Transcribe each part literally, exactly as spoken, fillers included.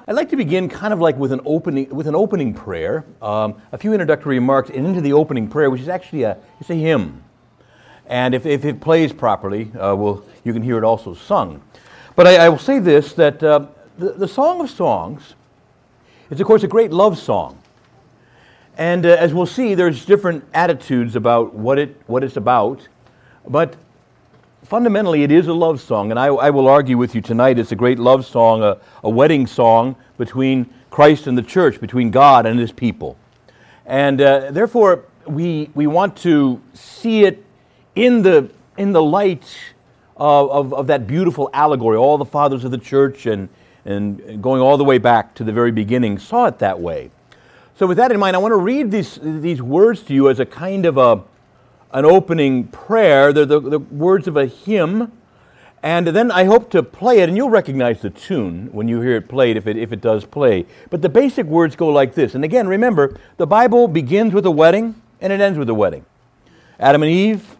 I'd like to begin kind of like with an opening with an opening prayer, um, a few introductory remarks, and into the opening prayer, which is actually a it's a hymn, and if, if it plays properly, uh, we'll, you can hear it also sung. But I, I will say this: that uh, the, the Song of Songs is, of course, a great love song, and uh, as we'll see, there's different attitudes about what it what it's about, but fundamentally, it is a love song, and I, I will argue with you tonight it's a great love song, a, a wedding song between Christ and the church, between God and His people. And uh, therefore, we we want to see it in the in the light of, of, of that beautiful allegory. All the fathers of the church and, and going all the way back to the very beginning saw it that way. So with that in mind, I want to read these, these words to you as a kind of a an opening prayer. They're the, the words of a hymn, and then I hope to play it, and you'll recognize the tune when you hear it played, if it if it does play. But the basic words go like this. And again, remember, the Bible begins with a wedding, and it ends with a wedding. Adam and Eve,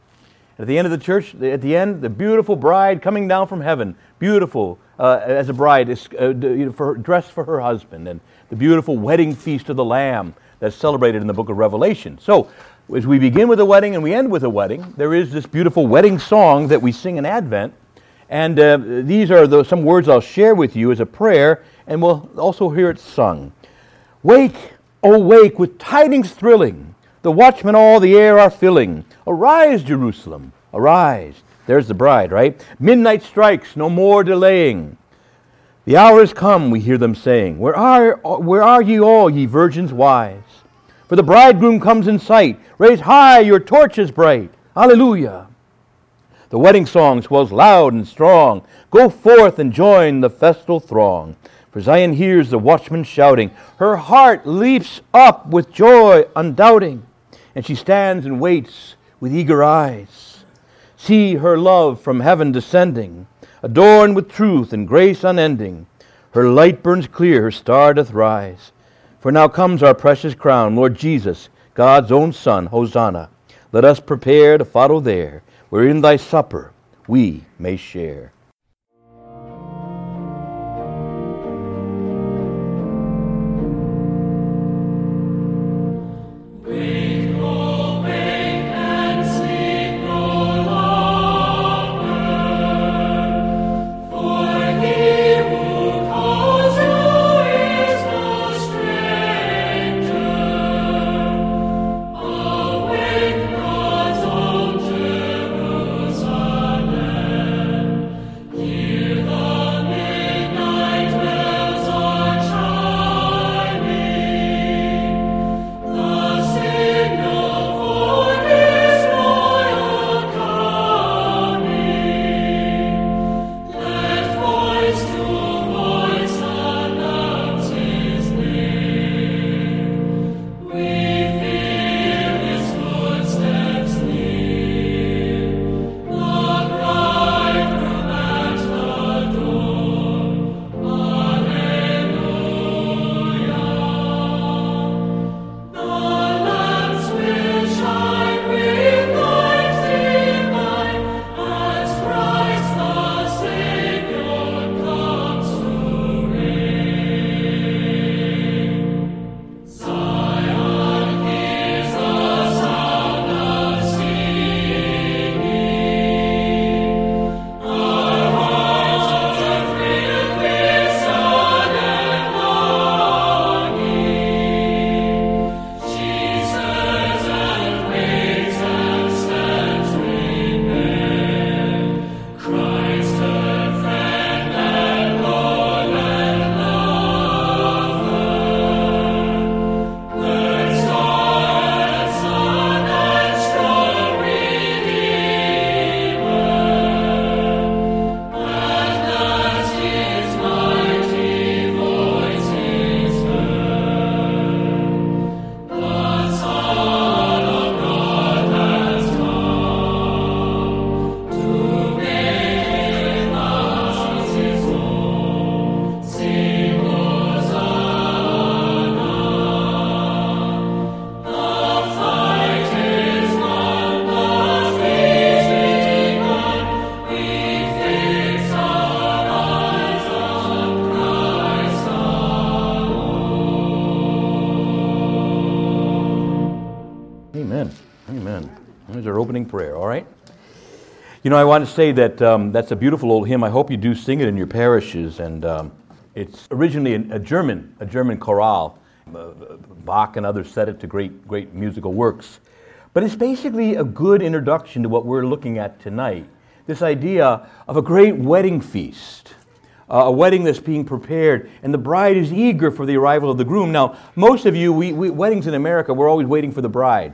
at the end of the church, at the end, the beautiful bride coming down from heaven, beautiful uh, as a bride, is, uh, you know, for, dressed for her husband, and the beautiful wedding feast of the Lamb that's celebrated in the book of Revelation. So, as we begin with a wedding and we end with a wedding, there is this beautiful wedding song that we sing in Advent. And uh, these are the, some words I'll share with you as a prayer, and we'll also hear it sung. Wake, O wake, with tidings thrilling, the watchmen all the air are filling. Arise, Jerusalem, arise. There's the bride, right? Midnight strikes, no more delaying. The hour is come, we hear them saying. Where are, where are ye all, ye virgins wise? For the bridegroom comes in sight. Raise high your torches bright. Hallelujah. The wedding song swells loud and strong. Go forth and join the festal throng. For Zion hears the watchman shouting. Her heart leaps up with joy undoubting. And she stands and waits with eager eyes. See her love from heaven descending, adorned with truth and grace unending. Her light burns clear, her star doth rise. For now comes our precious crown, Lord Jesus, God's own Son, Hosanna. Let us prepare to follow there, where in thy supper we may share. There's our opening prayer, all right? You know, I want to say that um, that's a beautiful old hymn. I hope you do sing it in your parishes. And um, it's originally a, a German, a German chorale. Uh, Bach and others set it to great, great musical works. But it's basically a good introduction to what we're looking at tonight. This idea of a great wedding feast. Uh, a wedding that's being prepared, and the bride is eager for the arrival of the groom. Now, most of you, we, we weddings in America, we're always waiting for the bride.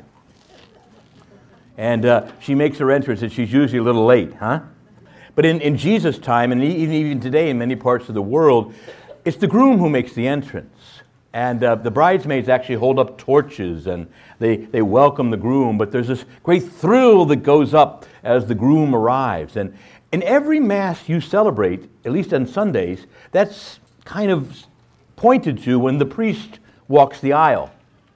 And uh, she makes her entrance, and she's usually a little late, huh? But in, in Jesus' time, and even, even today in many parts of the world, it's the groom who makes the entrance. And uh, the bridesmaids actually hold up torches, and they, they welcome the groom, but there's this great thrill that goes up as the groom arrives. And in every Mass you celebrate, at least on Sundays, that's kind of pointed to when the priest walks the aisle.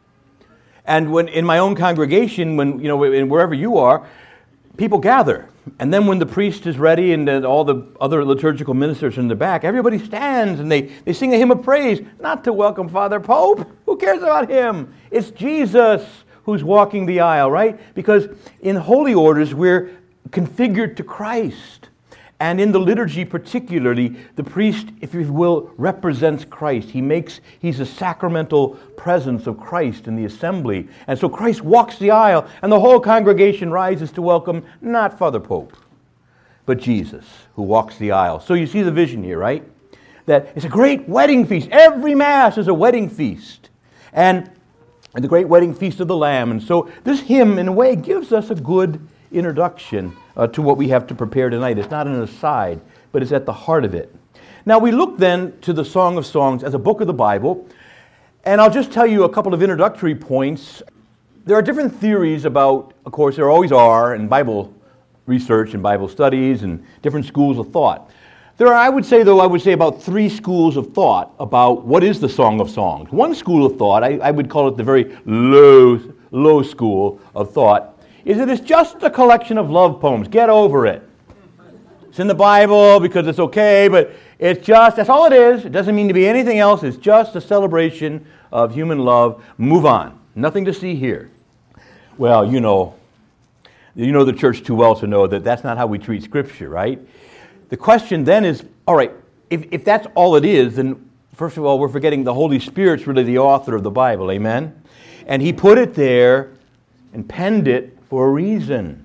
And when in my own congregation, when you know, wherever you are, people gather. And then when the priest is ready and uh, all the other liturgical ministers are in the back, everybody stands and they, they sing a hymn of praise, not to welcome Father Pope. Who cares about him? It's Jesus who's walking the aisle, right? Because in holy orders, we're configured to Christ. And in the liturgy particularly, the priest, if you will, represents Christ. He makes, he's a sacramental presence of Christ in the assembly. And so Christ walks the aisle, and the whole congregation rises to welcome not Father Pope, but Jesus, who walks the aisle. So you see the vision here, right? That it's a great wedding feast. Every Mass is a wedding feast. And, and the great wedding feast of the Lamb. And so this hymn, in a way, gives us a good introduction uh, to what we have to prepare tonight. It's not an aside, but it's at the heart of it. Now we look then to the Song of Songs as a book of the Bible, and I'll just tell you a couple of introductory points. There are different theories about, of course there always are in Bible research and Bible studies and different schools of thought. There are, I would say though, I would say about three schools of thought about what is the Song of Songs. One school of thought, I, I would call it the very low, low school of thought, is that it's just a collection of love poems. Get over it. It's in the Bible because it's okay, but it's just, that's all it is. It doesn't mean to be anything else. It's just a celebration of human love. Move on. Nothing to see here. Well, you know, you know the church too well to know that that's not how we treat Scripture, right? The question then is, all right, if, if that's all it is, then first of all, we're forgetting the Holy Spirit's really the author of the Bible, amen? And He put it there and penned it for a reason.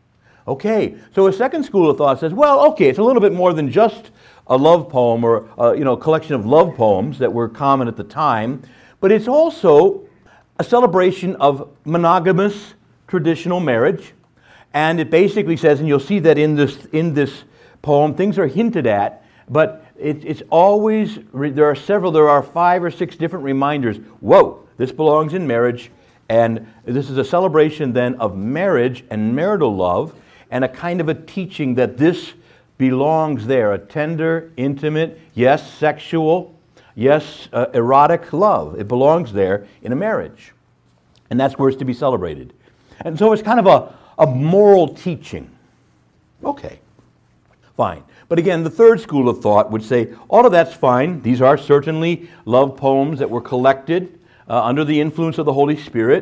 Okay, so a second school of thought says, well, okay, it's a little bit more than just a love poem or uh, you know, a collection of love poems that were common at the time, but it's also a celebration of monogamous traditional marriage. And it basically says, and you'll see that in this in this poem, things are hinted at, but it, it's always, there are several, there are five or six different reminders. Whoa, this belongs in marriage. And this is a celebration then of marriage and marital love, and a kind of a teaching that this belongs there, a tender, intimate, yes, sexual, yes, uh, erotic love. It belongs there in a marriage. And that's where it's to be celebrated. And so it's kind of a, a moral teaching. Okay, fine. But again, the third school of thought would say, all of that's fine. These are certainly love poems that were collected Uh, under the influence of the Holy Spirit,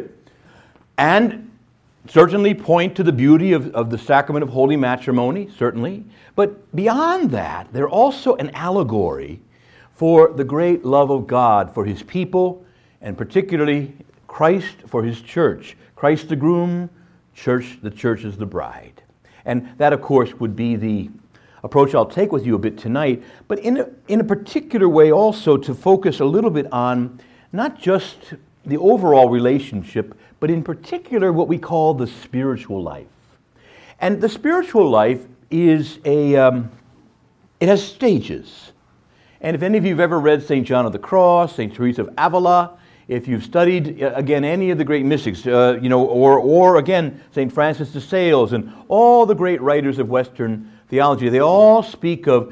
and certainly point to the beauty of, of the sacrament of holy matrimony, certainly. But beyond that, they're also an allegory for the great love of God for His people, and particularly Christ for His church. Christ the groom, church, the church is the bride. And that, of course, would be the approach I'll take with you a bit tonight, but in a, in a particular way also to focus a little bit on not just the overall relationship, but in particular what we call the spiritual life. And the spiritual life is a, um, it has stages. And if any of you have ever read Saint John of the Cross, Saint Teresa of Avila, if you've studied, uh, again, any of the great mystics, uh, you know, or, or again, Saint Francis de Sales, and all the great writers of Western theology, they all speak of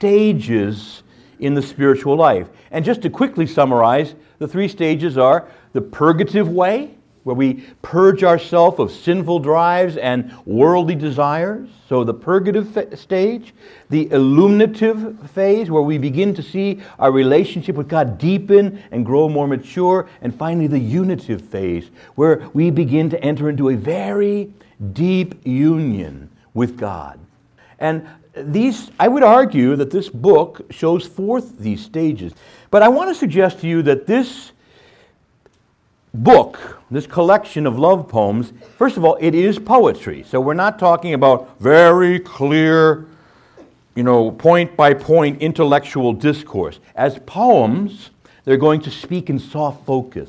stages in the spiritual life. And just to quickly summarize, the three stages are the purgative way, where we purge ourselves of sinful drives and worldly desires. So the purgative fa- stage, the illuminative phase, where we begin to see our relationship with God deepen and grow more mature. And finally, the unitive phase, where we begin to enter into a very deep union with God. And these, I would argue that this book shows forth these stages. But I want to suggest to you that this book, this collection of love poems, first of all, it is poetry. So we're not talking about very clear, you know, point-by-point intellectual discourse. As poems, they're going to speak in soft focus.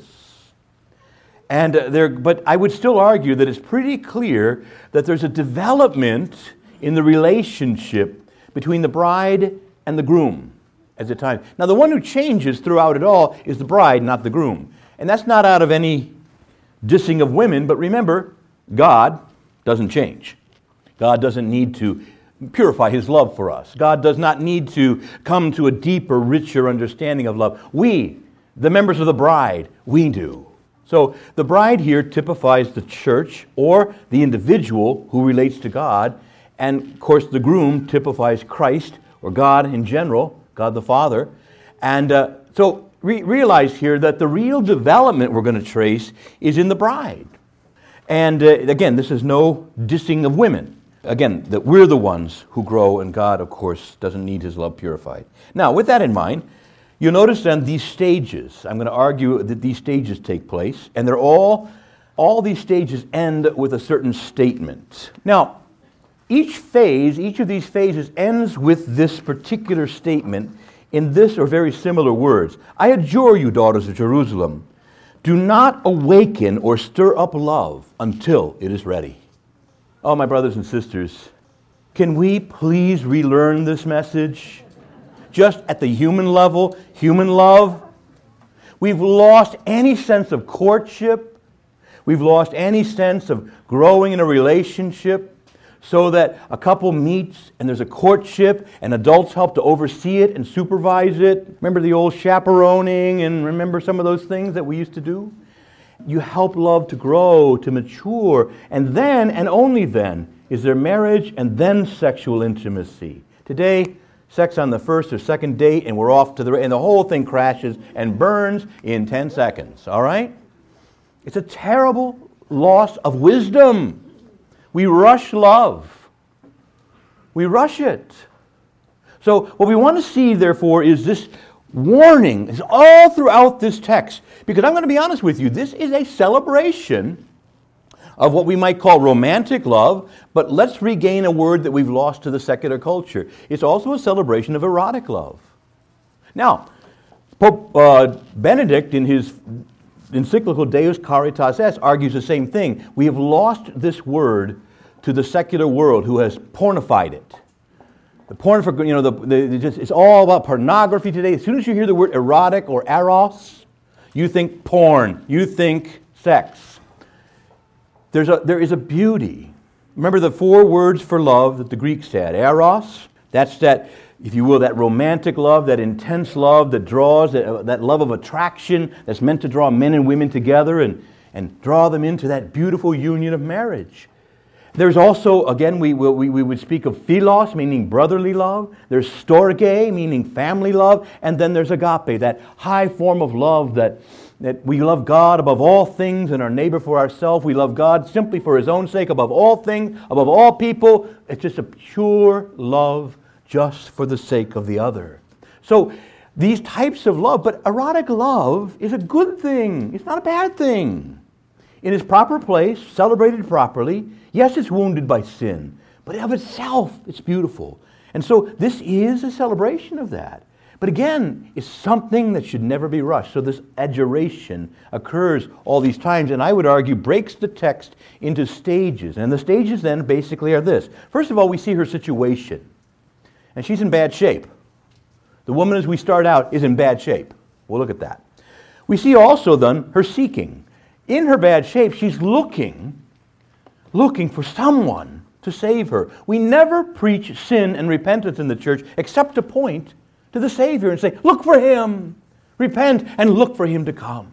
And uh, they're, but I would still argue that it's pretty clear that there's a development in the relationship between the bride and the groom at the time. Now, the one who changes throughout it all is the bride, not the groom. And that's not out of any dissing of women, but remember, God doesn't change. God doesn't need to purify His love for us. God does not need to come to a deeper, richer understanding of love. We, the members of the bride, we do. So the bride here typifies the church or the individual who relates to God. And, of course, the groom typifies Christ or God in general, God the Father. And uh, so re- realize here that the real development we're going to trace is in the bride. And, uh, again, this is no dissing of women. Again, that we're the ones who grow, and God, of course, doesn't need His love purified. Now, with that in mind, you'll notice then these stages. I'm going to argue that these stages take place, and they're all, all these stages end with a certain statement. Now, each phase, each of these phases ends with this particular statement in this or very similar words. I adjure you, daughters of Jerusalem, do not awaken or stir up love until it is ready. Oh, my brothers and sisters, can we please relearn this message? Just at the human level, human love. We've lost any sense of courtship. We've lost any sense of growing in a relationship so that a couple meets and there's a courtship and adults help to oversee it and supervise it. Remember the old chaperoning and remember some of those things that we used to do? You help love to grow, to mature, and then, and only then, is there marriage and then sexual intimacy. Today, sex on the first or second date, and we're off to the, and the whole thing crashes and burns in ten seconds, all right? It's a terrible loss of wisdom. We rush love. We rush it. So what we want to see, therefore, is this warning is all throughout this text. Because I'm going to be honest with you, this is a celebration of what we might call romantic love, but let's regain a word that we've lost to the secular culture. It's also a celebration of erotic love. Now, Pope uh, Benedict, in his encyclical Deus Caritas Est, argues the same thing. We have lost this word to the secular world who has pornified it. The pornography, you know, the, the, just, it's all about pornography today. As soon as you hear the word erotic or eros, you think porn, you think sex. There's a, there is a beauty. Remember the four words for love that the Greeks had. Eros, that's that, if you will, that romantic love, that intense love that draws, that, that love of attraction that's meant to draw men and women together and, and draw them into that beautiful union of marriage. There's also, again, we, we, we would speak of philos, meaning brotherly love. There's storge, meaning family love. And then there's agape, that high form of love that, that we love God above all things and our neighbor for ourselves. We love God simply for His own sake above all things, above all people. It's just a pure love just for the sake of the other. So these types of love, but erotic love is a good thing. It's not a bad thing. In its proper place, celebrated properly. Yes, it's wounded by sin, but of itself, it's beautiful. And so this is a celebration of that. But again, it's something that should never be rushed. So this adjuration occurs all these times, and I would argue breaks the text into stages. And the stages then basically are this. First of all, we see her situation. And she's in bad shape. The woman, as we start out, is in bad shape. We'll look at that. We see also then her seeking. In her bad shape, she's looking looking for someone to save her. We never preach sin and repentance in the church except to point to the Savior and say, look for Him, repent, and look for Him to come.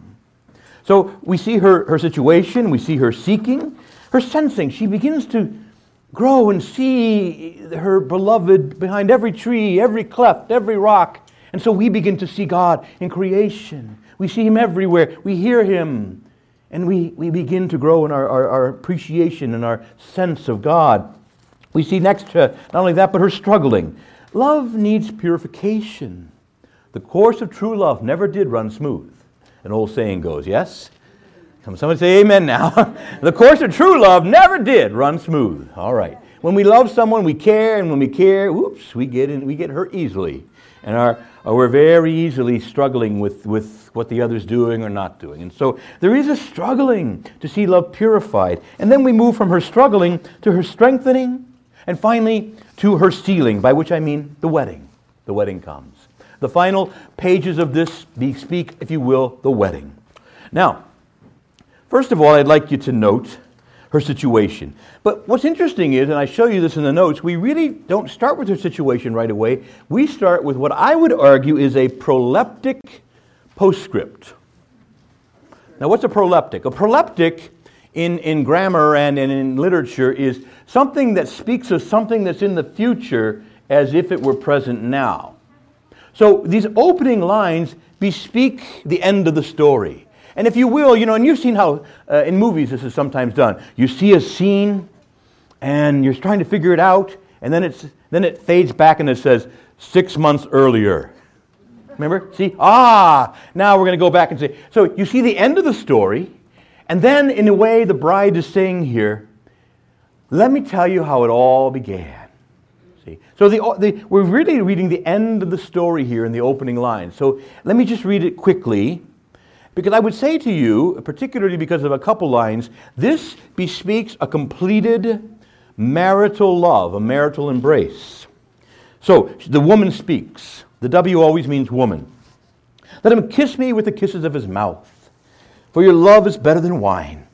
So we see her, her situation, we see her seeking, her sensing. She begins to grow and see her beloved behind every tree, every cleft, every rock. And so we begin to see God in creation. We see Him everywhere. We hear Him. and we, we begin to grow in our, our, our appreciation and our sense of God. We see next to not only that, but her struggling. Love needs purification. The course of true love never did run smooth. An old saying goes, yes? Come, somebody say amen now. The course of true love never did run smooth. All right. When we love someone, we care, and when we care, whoops, we get in, we get hurt easily. And our, uh, we're very easily struggling with, with what the other's doing or not doing. And so there is a struggling to see love purified. And then we move from her struggling to her strengthening, and finally to her sealing, by which I mean the wedding. The wedding comes. The final pages of this speak, if you will, the wedding. Now, first of all, I'd like you to note her situation. But what's interesting is, and I show you this in the notes, we really don't start with her situation right away. We start with what I would argue is a proleptic postscript. Now, what's a proleptic? A proleptic in, in grammar and, and in literature is something that speaks of something that's in the future as if it were present now. So these opening lines bespeak the end of the story. And if you will, you know, and you've seen how uh, in movies this is sometimes done. You see a scene, and you're trying to figure it out, and then it's then it fades back and it says, six months earlier. Remember? See? Ah! Now we're going to go back and say, so you see the end of the story, and then in a way the bride is saying here, let me tell you how it all began. See? So the, the, we're really reading the end of the story here in the opening line. So let me just read it quickly. Because I would say to you, particularly because of a couple lines, this bespeaks a completed marital love, a marital embrace. So the woman speaks. The W always means woman. Let him kiss me with the kisses of his mouth, for your love is better than wine,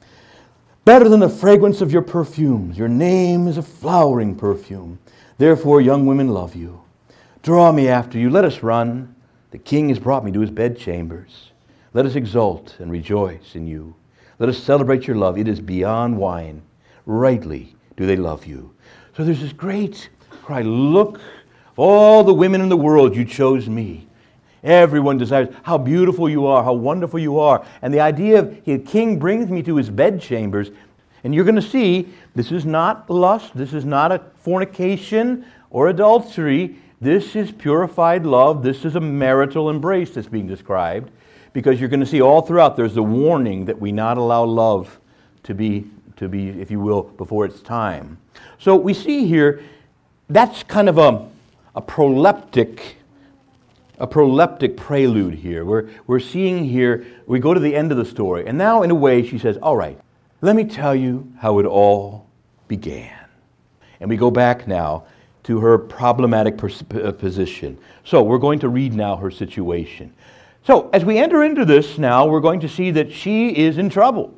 better than the fragrance of your perfumes. Your name is a flowering perfume. Therefore, young women love you. Draw me after you. Let us run. The king has brought me to his bedchambers. Let us exult and rejoice in you. Let us celebrate your love. It is beyond wine. Rightly do they love you. So there's this great cry, look, all the women in the world, you chose me. Everyone desires how beautiful you are, how wonderful you are. And the idea of the king brings me to his bedchambers. And you're going to see this is not lust. This is not a fornication or adultery. This is purified love. This is a marital embrace that's being described. Because you're going to see all throughout there's the warning that we not allow love to be, to be, if you will, before its time. So we see here, that's kind of a, a proleptic, a proleptic prelude here. We're, we're seeing here, we go to the end of the story. And now in a way she says, all right, let me tell you how it all began. And we go back now to her problematic pers- position. So we're going to read now her situation. So, as we enter into this now, we're going to see that she is in trouble.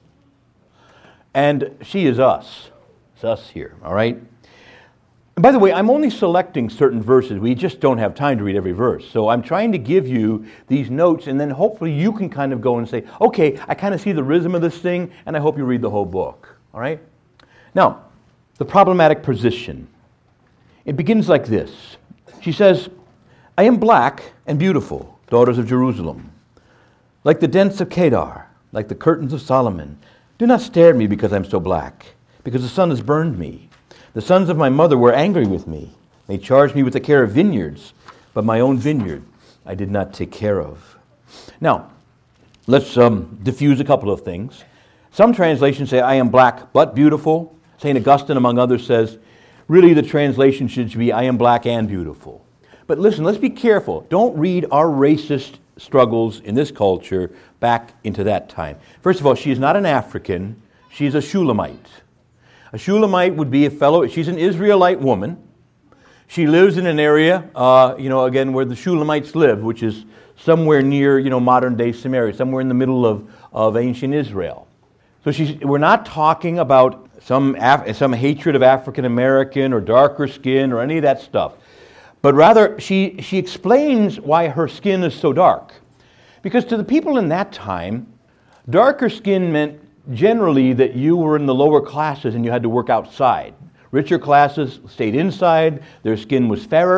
And she is us. It's us here, all right? And by the way, I'm only selecting certain verses. We just don't have time to read every verse. So I'm trying to give you these notes, and then hopefully you can kind of go and say, okay, I kind of see the rhythm of this thing, and I hope you read the whole book, all right? Now, the problematic position. It begins like this. She says, I am black and beautiful, daughters of Jerusalem, like the dents of Kedar, like the curtains of Solomon. Do not stare at me because I'm so black, because the sun has burned me. The sons of my mother were angry with me. They charged me with the care of vineyards, but my own vineyard I did not take care of. Now, let's um, diffuse a couple of things. Some translations say, I am black but beautiful. Saint Augustine, among others, says, really the translation should be, I am black and beautiful. But listen, let's be careful. Don't read our racist struggles in this culture back into that time. First of all, she is not an African. She's a Shulamite. A Shulamite would be a fellow, she's an Israelite woman. She lives in an area, uh, you know, again, where the Shulamites lived, which is somewhere near, you know, modern-day Samaria, somewhere in the middle of, of ancient Israel. So she's, we're not talking about some, Af- some hatred of African-American or darker skin or any of that stuff. But rather, she, she explains why her skin is so dark. Because to the people in that time, darker skin meant generally that you were in the lower classes and you had to work outside. Richer classes stayed inside, their skin was fairer,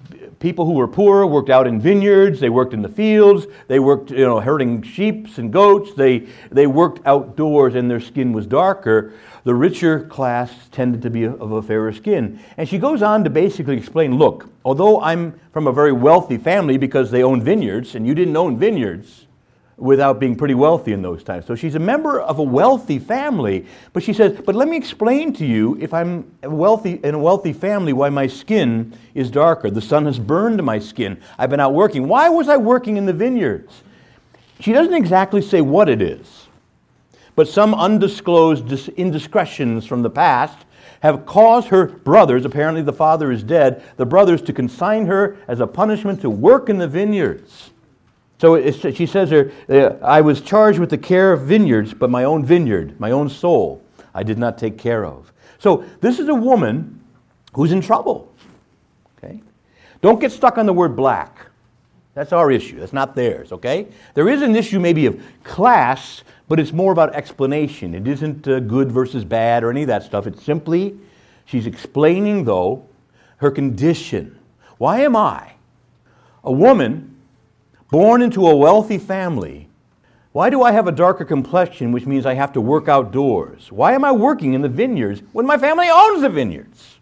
people who were poor worked out in vineyards, they worked in the fields, they worked, you know, herding sheep and goats, they, they worked outdoors and their skin was darker. The richer class tended to be of a fairer skin. And she goes on to basically explain, look, although I'm from a very wealthy family because they own vineyards, and you didn't own vineyards without being pretty wealthy in those times. So she's a member of a wealthy family, but she says, but let me explain to you, if I'm wealthy in a wealthy family, why my skin is darker. The sun has burned my skin. I've been out working. Why was I working in the vineyards? She doesn't exactly say what it is, but some undisclosed indiscretions from the past have caused her brothers, apparently the father is dead, the brothers to consign her as a punishment to work in the vineyards. So it's, she says here, uh, I was charged with the care of vineyards, but my own vineyard, my own soul, I did not take care of. So this is a woman who's in trouble. Okay? Don't get stuck on the word black. That's our issue. That's not theirs, okay? There is an issue maybe of class, but it's more about explanation. It isn't uh, good versus bad or any of that stuff. It's simply, she's explaining, though, her condition. Why am I, a woman born into a wealthy family, why do I have a darker complexion, which means I have to work outdoors? Why am I working in the vineyards when my family owns the vineyards?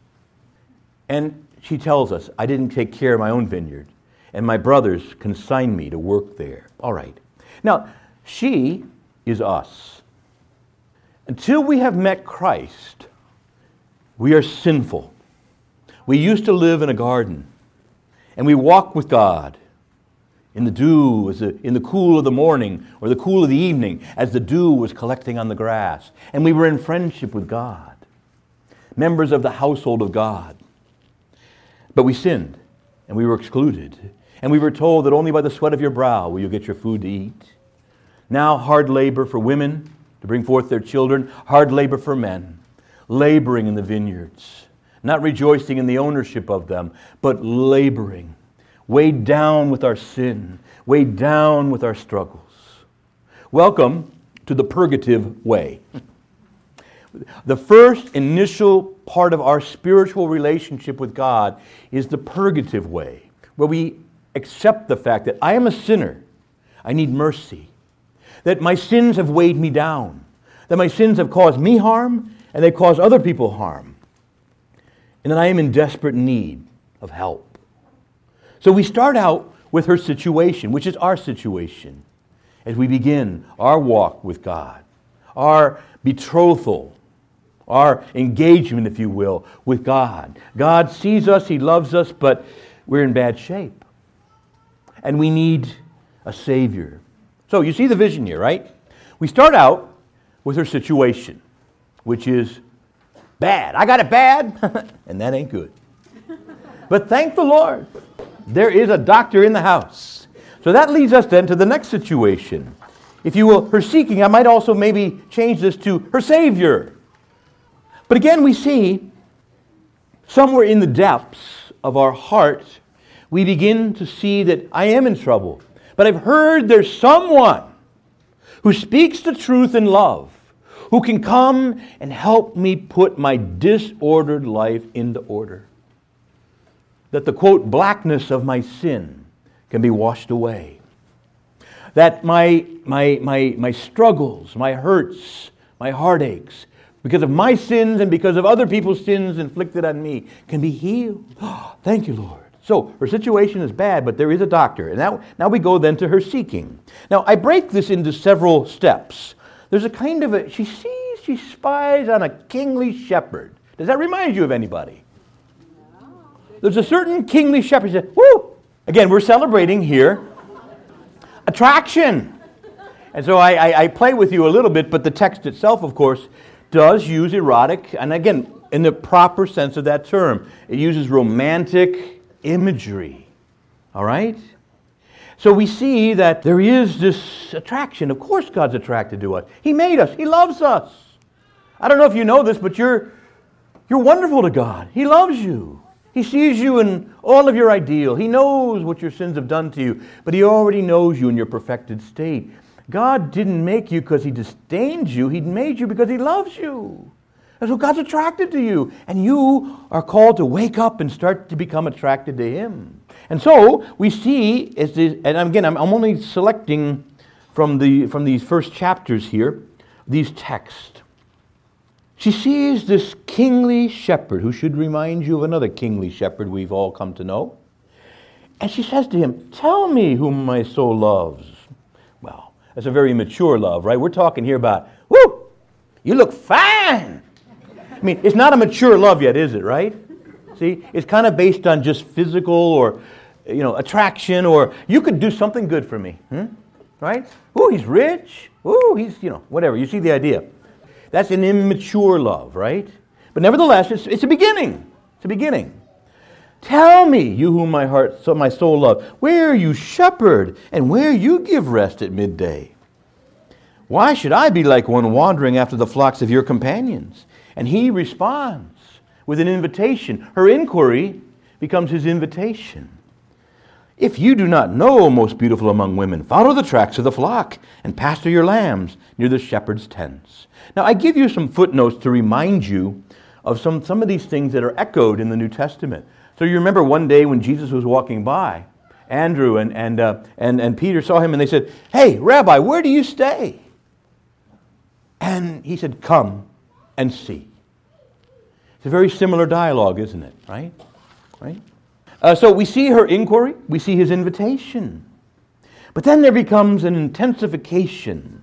And she tells us, I didn't take care of my own vineyard, and my brothers consigned me to work there. All right. Now, she is us. Until we have met Christ, we are sinful. We used to live in a garden, and we walk with God in the dew, as the, in the cool of the morning or the cool of the evening, as the dew was collecting on the grass. And we were in friendship with God, members of the household of God. But we sinned, and we were excluded. And we were told that only by the sweat of your brow will you get your food to eat. Now hard labor for women to bring forth their children, hard labor for men, laboring in the vineyards, not rejoicing in the ownership of them, but laboring, weighed down with our sin, weighed down with our struggles. Welcome to the purgative way. The first initial part of our spiritual relationship with God is the purgative way, where we accept the fact that I am a sinner, I need mercy, that my sins have weighed me down, that my sins have caused me harm, and they cause other people harm, and that I am in desperate need of help. So we start out with her situation, which is our situation, as we begin our walk with God, our betrothal, our engagement, if you will, with God. God sees us, He loves us, but we're in bad shape. And we need a Savior. So you see the vision here, right? We start out with her situation, which is bad. I got it bad, and that ain't good. But thank the Lord, there is a doctor in the house. So that leads us then to the next situation. If you will, her seeking, I might also maybe change this to her Savior. But again, we see somewhere in the depths of our heart, we begin to see that I am in trouble. But I've heard there's someone who speaks the truth in love, who can come and help me put my disordered life into order. That the, quote, blackness of my sin can be washed away. That my, my, my, my struggles, my hurts, my heartaches, because of my sins and because of other people's sins inflicted on me, can be healed. Oh, thank you, Lord. So her situation is bad, but there is a doctor. And now, now we go then to her seeking. Now, I break this into several steps. There's a kind of a, she sees, she spies on a kingly shepherd. Does that remind you of anybody? There's a certain kingly shepherd. Said, woo! Again, we're celebrating here attraction. And so I, I, I play with you a little bit, but the text itself, of course, does use erotic, and again, in the proper sense of that term. It uses romantic imagery. All right? So we see that there is this attraction. Of course God's attracted to us. He made us. He loves us. I don't know if you know this, but you're, you're wonderful to God. He loves you. He sees you in all of your ideal. He knows what your sins have done to you, but He already knows you in your perfected state. God didn't make you because He disdains you. He made you because He loves you. And so God's attracted to you, and you are called to wake up and start to become attracted to Him. And so we see, is the, and again, I'm, I'm only selecting from the from these first chapters here, these texts. She sees this kingly shepherd who should remind you of another kingly shepherd we've all come to know. And she says to him, "Tell me whom my soul loves." Well, that's a very mature love, right? We're talking here about, whoo, you look fine. I mean, it's not a mature love yet, is it, right? See, it's kind of based on just physical or, you know, attraction, or you could do something good for me, hmm? Right? Ooh, he's rich. Ooh, he's, you know, whatever. You see the idea. That's an immature love, right? But nevertheless, it's, it's a beginning. It's a beginning. Tell me, you whom my heart, so my soul loves, where you shepherd and where you give rest at midday. Why should I be like one wandering after the flocks of your companions? And he responds with an invitation. Her inquiry becomes his invitation. If you do not know, most beautiful among women, follow the tracks of the flock and pasture your lambs near the shepherd's tents. Now, I give you some footnotes to remind you of some, some of these things that are echoed in the New Testament. So you remember one day when Jesus was walking by, Andrew and, and, uh, and, and Peter saw him and they said, "Hey, Rabbi, where do you stay?" And he said, "Come and see." It's a very similar dialogue, isn't it? Right? Right? Uh, so we see her inquiry, we see his invitation. But then there becomes an intensification.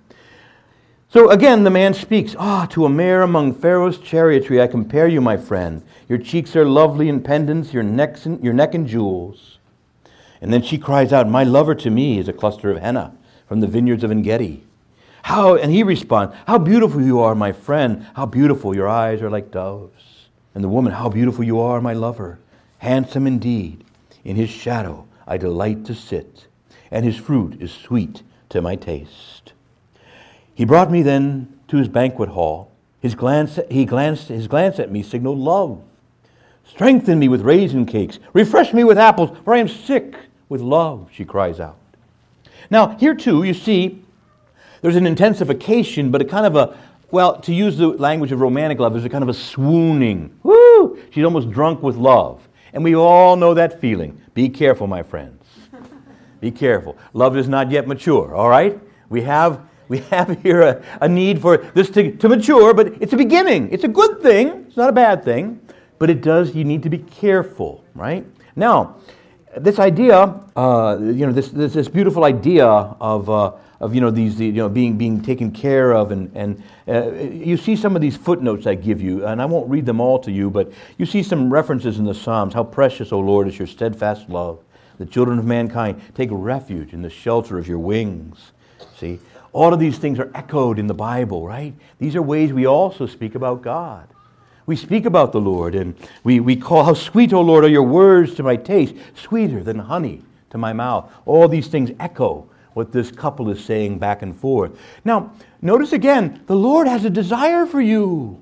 So again, the man speaks, "Ah, to a mare among Pharaoh's chariotry I compare you, my friend. Your cheeks are lovely in pendants, your, necks in, your neck in jewels." And then she cries out, "My lover to me is a cluster of henna from the vineyards of En-gedi." How, and he responds, "How beautiful you are, my friend. How beautiful, your eyes are like doves." And the woman, "How beautiful you are, my lover. Handsome indeed. In his shadow I delight to sit, and his fruit is sweet to my taste." He brought me then to his banquet hall. His glance, he glanced, his glance at me signaled love. "Strengthen me with raisin cakes. Refresh me with apples, for I am sick with love," she cries out. Now, here too, you see, there's an intensification, but a kind of a, well, to use the language of romantic love, there's a kind of a swooning. Woo! She's almost drunk with love. And we all know that feeling. Be careful, my friends. Be careful. Love is not yet mature, all right? We have we have here a, a need for this to, to mature, but it's a beginning. It's a good thing. It's not a bad thing. But it does, you need to be careful, right? Now, this idea, uh, you know, this, this this beautiful idea of uh, of you know these you know being being taken care of, and and uh, you see some of these footnotes I give you, and I won't read them all to you, but you see some references in the Psalms. "How precious, O Lord, is your steadfast love. The children of mankind take refuge in the shelter of your wings." See, all of these things are echoed in the Bible, right? These are ways we also speak about God. We speak about the Lord, and we, we call, "How sweet, O Lord, are your words to my taste, sweeter than honey to my mouth." All these things echo what this couple is saying back and forth. Now, notice again, the Lord has a desire for you.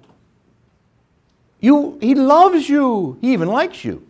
You, He loves you. He even likes you.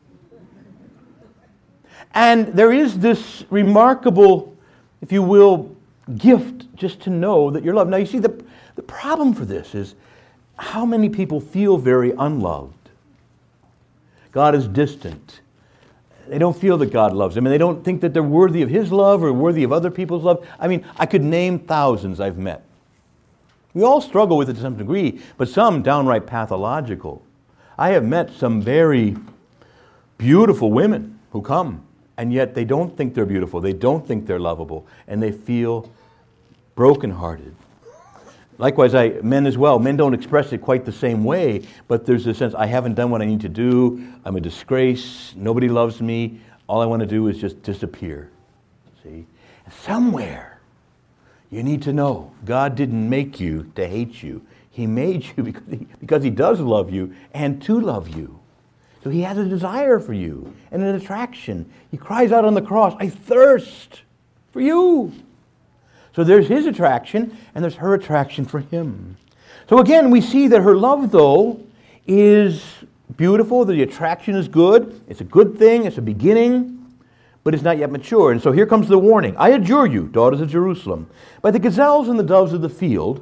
And there is this remarkable, if you will, gift just to know that you're loved. Now, you see, the, the problem for this is how many people feel very unloved. God is distant. They don't feel that God loves them, and they don't think that they're worthy of His love or worthy of other people's love. I mean, I could name thousands I've met. We all struggle with it to some degree, but some downright pathological. I have met some very beautiful women who come, and yet they don't think they're beautiful. They don't think they're lovable, and they feel brokenhearted. Likewise, I, men as well. Men don't express it quite the same way, but there's a sense, I haven't done what I need to do. I'm a disgrace. Nobody loves me. All I want to do is just disappear. See? Somewhere, you need to know, God didn't make you to hate you. He made you because he, because he does love you and to love you. So He has a desire for you and an attraction. He cries out on the cross, "I thirst for you." So there's His attraction, and there's her attraction for Him. So again, we see that her love, though, is beautiful, that the attraction is good. It's a good thing, it's a beginning, but it's not yet mature. And so here comes the warning. "I adjure you, daughters of Jerusalem, by the gazelles and the doves of the field,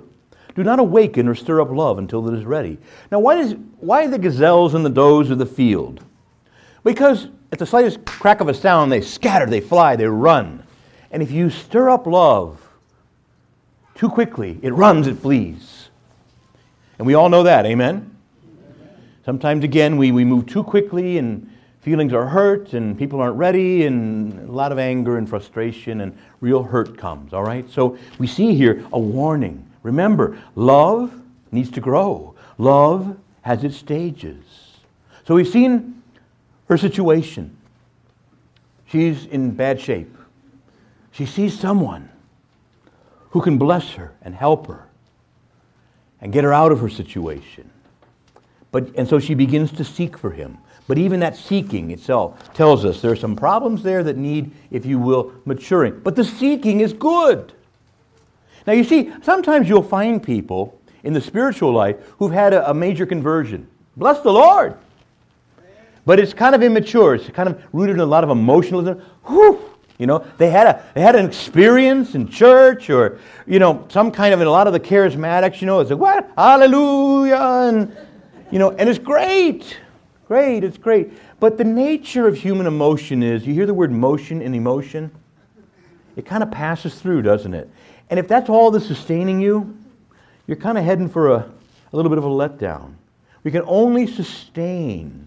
Do not awaken or stir up love until it is ready. Now, why, does, why the gazelles and the does of the field? Because at the slightest crack of a sound, they scatter, they fly, they run. And if you stir up love too quickly, it runs, it flees. And we all know that, amen? Sometimes, again, we, we move too quickly and feelings are hurt and people aren't ready and a lot of anger and frustration and real hurt comes, all right? So we see here a warning. Remember, love needs to grow. Love has its stages. So we've seen her situation. She's in bad shape. She sees someone who can bless her and help her and get her out of her situation. But, and so she begins to seek for him. But even that seeking itself tells us there are some problems there that need, if you will, maturing. But the seeking is good. Now you see, sometimes you'll find people in the spiritual life who've had a, a major conversion. Bless the Lord! But it's kind of immature. It's kind of rooted in a lot of emotionalism. Whew! You know, they had a they had an experience in church, or you know, some kind of in a lot of the charismatics. You know, it's like what, hallelujah, and you know, and it's great, great, it's great. But the nature of human emotion is, you hear the word motion and emotion, it kind of passes through, doesn't it? And if that's all that's sustaining you, you're kind of heading for a, a little bit of a letdown. We can only sustain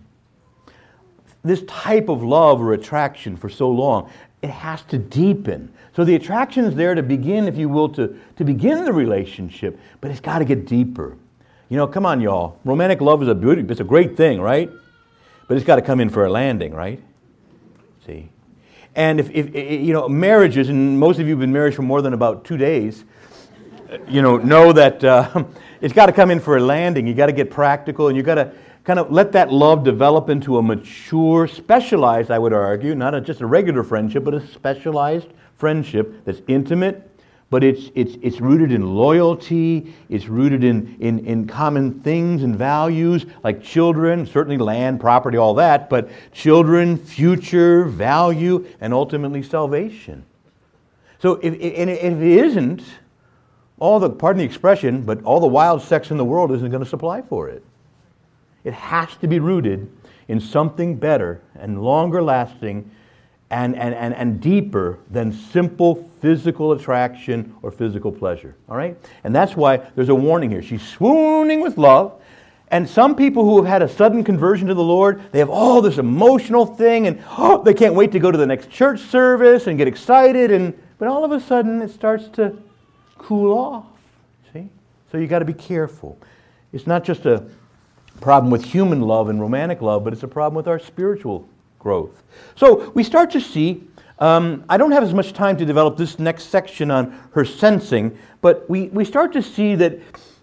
this type of love or attraction for so long. It has to deepen. So the attraction is there to begin, if you will, to, to begin the relationship, but it's got to get deeper. You know, come on, y'all. Romantic love is a beauty. It's a great thing, right? But it's got to come in for a landing, right? See? And if, if you know, marriages, and most of you have been married for more than about two days, you know, know that uh, it's got to come in for a landing. You got to get practical, and you got to kind of let that love develop into a mature, specialized, I would argue, not a, just a regular friendship, but a specialized friendship that's intimate, but it's it's it's rooted in loyalty, it's rooted in, in, in common things and values, like children, certainly land, property, all that, but children, future, value, and ultimately salvation. So if, and if it isn't, all the, pardon the expression, but all the wild sex in the world isn't going to supply for it. It has to be rooted in something better and longer lasting and, and, and, and deeper than simple physical attraction or physical pleasure. All right? And that's why there's a warning here. She's swooning with love. And some people who have had a sudden conversion to the Lord, they have all this emotional thing and oh, they can't wait to go to the next church service and get excited. And but all of a sudden it starts to cool off. See? So you got to be careful. It's not just a problem with human love and romantic love, but it's a problem with our spiritual growth. So we start to see, um, I don't have as much time to develop this next section on her sensing, but we, we start to see that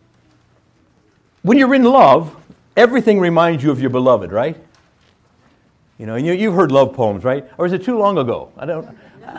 when you're in love, everything reminds you of your beloved, right? You know, you, you've heard love poems, right? Or is it too long ago? I don't.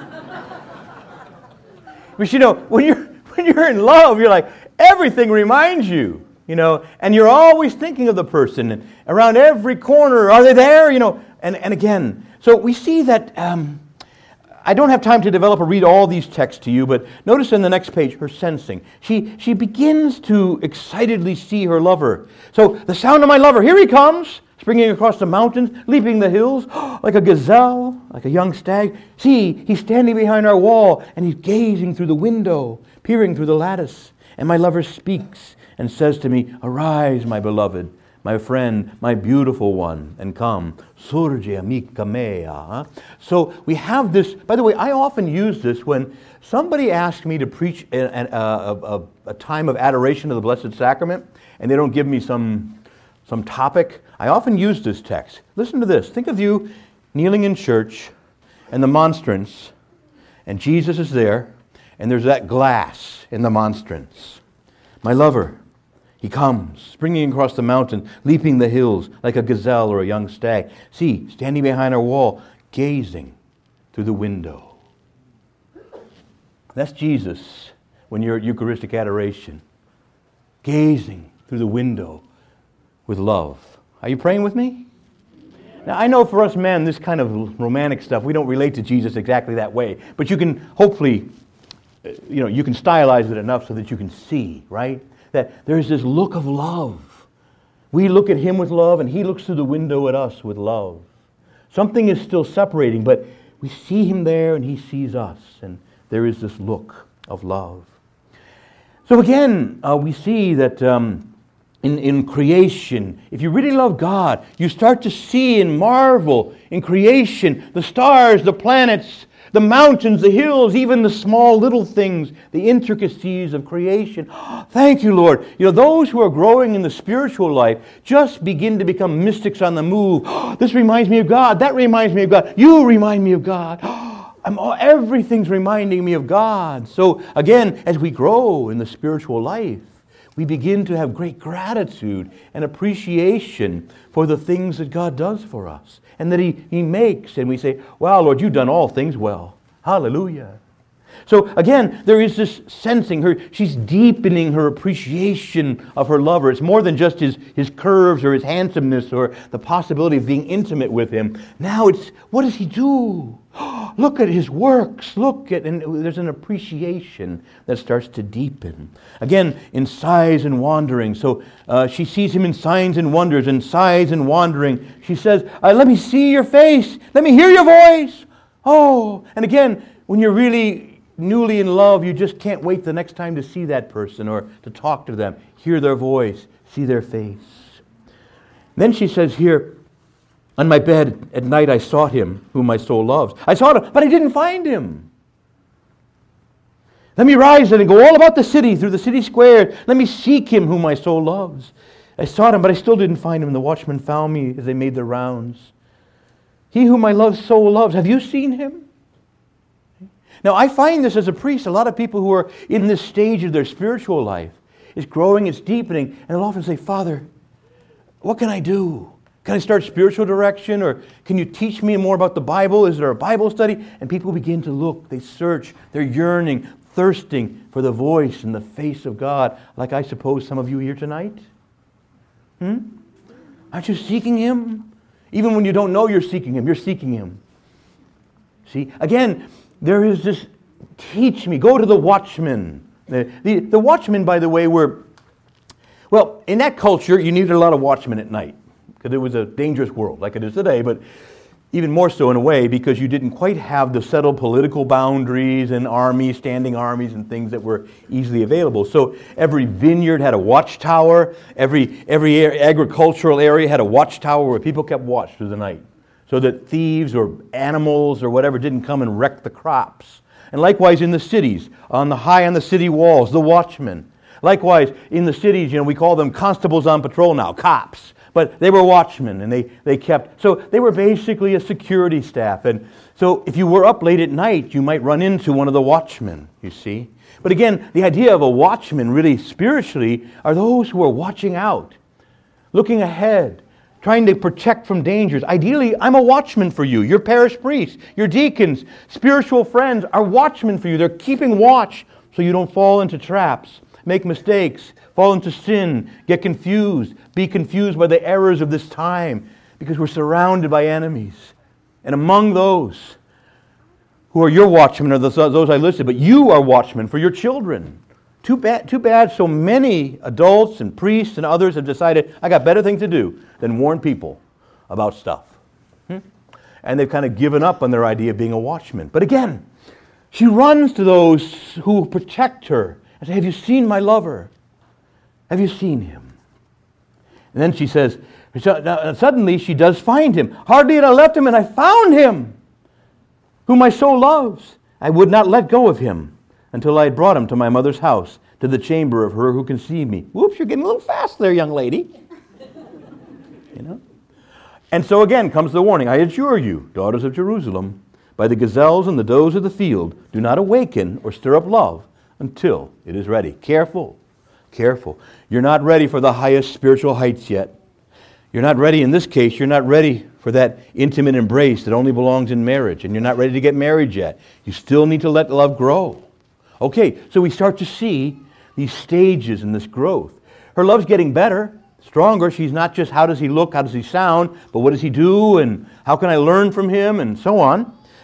But you know, when you're when you're in love, you're like, everything reminds you. You know, and you're always thinking of the person, and around every corner, are they there? You know, and, and again, so we see that, um, I don't have time to develop or read all these texts to you, but notice in the next page, her sensing. She, she begins to excitedly see her lover. So, the sound of my lover, here he comes, springing across the mountains, leaping the hills, like a gazelle, like a young stag. See, he's standing behind our wall, and he's gazing through the window, peering through the lattice, and my lover speaks and says to me, arise, my beloved, my friend, my beautiful one, and come. Surge amica mea. So we have this, by the way, I often use this when somebody asks me to preach a, a, a, a time of adoration of the Blessed Sacrament, and they don't give me some, some topic. I often use this text. Listen to this. Think of you kneeling in church, and the monstrance, and Jesus is there, and there's that glass in the monstrance. My lover, he comes, springing across the mountain, leaping the hills like a gazelle or a young stag. See, standing behind our wall, gazing through the window. That's Jesus when you're at Eucharistic adoration. Gazing through the window with love. Are you praying with me? Now, I know for us men, this kind of romantic stuff, we don't relate to Jesus exactly that way. But you can hopefully, you know, you can stylize it enough so that you can see, right? that there's this look of love. We look at him with love, and he looks through the window at us with love. Something is still separating, but we see him there, and he sees us, and there is this look of love. So again, uh, we see that um, in, in creation, if you really love God, you start to see and marvel in creation, the stars, the planets, the mountains, the hills, even the small little things, the intricacies of creation. Thank you, Lord. You know, those who are growing in the spiritual life just begin to become mystics on the move. This reminds me of God. That reminds me of God. You remind me of God. I'm, everything's reminding me of God. So again, as we grow in the spiritual life, we begin to have great gratitude and appreciation for the things that God does for us and that He, he makes. And we say, wow, Lord, you've done all things well. Hallelujah. So again, there is this sensing her, she's deepening her appreciation of her lover. It's more than just his, his curves or his handsomeness or the possibility of being intimate with him. Now it's, what does he do? Look at his works. Look at, and there's an appreciation that starts to deepen. Again, in sighs and wandering. So uh, she sees him in signs and wonders, and sighs and wandering. She says, uh, let me see your face. Let me hear your voice. Oh, and again, when you're really newly in love, you just can't wait the next time to see that person or to talk to them, hear their voice, see their face. Then she says here, on my bed at night I sought him whom my soul loves. I sought him, but I didn't find him. Let me rise then and go all about the city, through the city square. Let me seek him whom my soul loves. I sought him, but I still didn't find him. The watchmen found me as they made their rounds. He whom my love soul loves, have you seen him? Now, I find this as a priest, a lot of people who are in this stage of their spiritual life, it's growing, it's deepening, and they'll often say, Father, what can I do? Can I start spiritual direction? Or can you teach me more about the Bible? Is there a Bible study? And people begin to look, they search, they're yearning, thirsting for the voice and the face of God, like I suppose some of you here tonight. Hmm? Aren't you seeking Him? Even when you don't know you're seeking Him, you're seeking Him. See, again, there is this, teach me, go to the watchmen. The, the, the watchmen, by the way, were, well, in that culture, you needed a lot of watchmen at night, because it was a dangerous world, like it is today, but even more so in a way, because you didn't quite have the settled political boundaries and armies, standing armies and things that were easily available. So every vineyard had a watchtower, every, every agricultural area had a watchtower where people kept watch through the night, so that thieves or animals or whatever didn't come and wreck the crops. And likewise in the cities, on the high on the city walls, the watchmen. Likewise in the cities, you know, we call them constables on patrol now, cops. But they were watchmen, and they, they kept, so they were basically a security staff. And so if you were up late at night, you might run into one of the watchmen, you see. But again, the idea of a watchman really spiritually are those who are watching out, looking ahead, trying to protect from dangers. Ideally, I'm a watchman for you. Your parish priest, your deacons, spiritual friends are watchmen for you. They're keeping watch so you don't fall into traps, make mistakes, fall into sin, get confused, be confused by the errors of this time, because we're surrounded by enemies. And among those who are your watchmen are those I listed, but you are watchmen for your children. Too bad, too bad so many adults and priests and others have decided, I got better things to do than warn people about stuff. Hmm? And they've kind of given up on their idea of being a watchman. But again, she runs to those who protect her and say, have you seen my lover? Have you seen him? And then she says, suddenly she does find him. Hardly had I left him and I found him, whom my soul loves. I would not let go of him until I had brought him to my mother's house, to the chamber of her who conceived me. Whoops, you're getting a little fast there, young lady. You know? And so again comes the warning. I adjure you, daughters of Jerusalem, by the gazelles and the does of the field, do not awaken or stir up love until it is ready. Careful, careful. You're not ready for the highest spiritual heights yet. You're not ready, in this case, you're not ready for that intimate embrace that only belongs in marriage. And you're not ready to get married yet. You still need to let love grow. Okay, so we start to see these stages in this growth. Her love's getting better, stronger. She's not just how does he look, how does he sound, but what does he do, and how can I learn from him, and so on.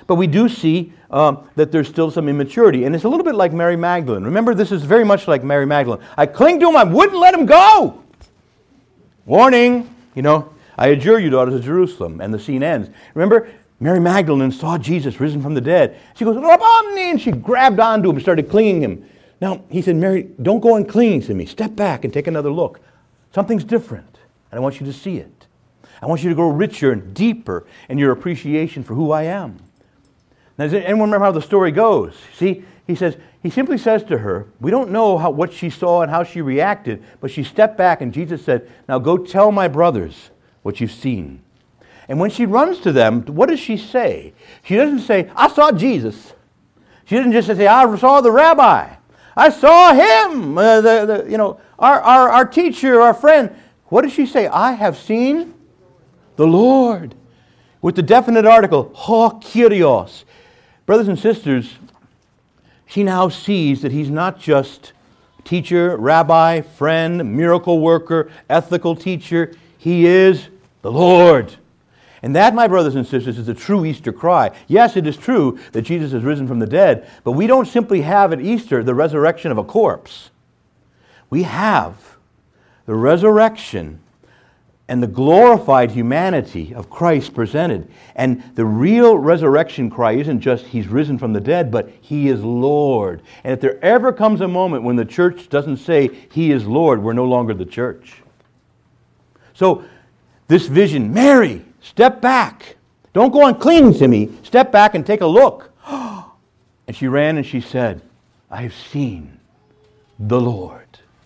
But we do see um, that there's still some immaturity. And it's a little bit like Mary Magdalene. Remember, this is very much like Mary Magdalene. I cling to him, I wouldn't let him go. Warning, you know, I adjure you, daughters of Jerusalem. And the scene ends. Remember, Mary Magdalene saw Jesus risen from the dead. She goes, Rabboni, and she grabbed onto him and started clinging him. Now, he said, Mary, don't go on clinging to me. Step back and take another look. Something's different, and I want you to see it. I want you to grow richer and deeper in your appreciation for who I am. Now, does anyone remember how the story goes? See, he says, he simply says to her, we don't know how, what she saw and how she reacted, but she stepped back and Jesus said, now go tell my brothers what you've seen. And when she runs to them, what does she say? She doesn't say, I saw Jesus. She doesn't just say, I saw the rabbi. I saw him, uh, the, the, you know, our, our, our teacher, our friend. What does she say? I have seen the Lord. With the definite article, ho Kyrios. Brothers and sisters, she now sees that he's not just teacher, rabbi, friend, miracle worker, ethical teacher. He is the Lord. And that, my brothers and sisters, is the true Easter cry. Yes, it is true that Jesus has risen from the dead, but we don't simply have at Easter the resurrection of a corpse. We have the resurrection and the glorified humanity of Christ presented. And the real resurrection cry isn't just He's risen from the dead, but He is Lord. And if there ever comes a moment when the church doesn't say He is Lord, we're no longer the church. So, this vision, Mary, step back. Don't go on clinging to me. Step back and take a look. And she ran and she said, I have seen the Lord.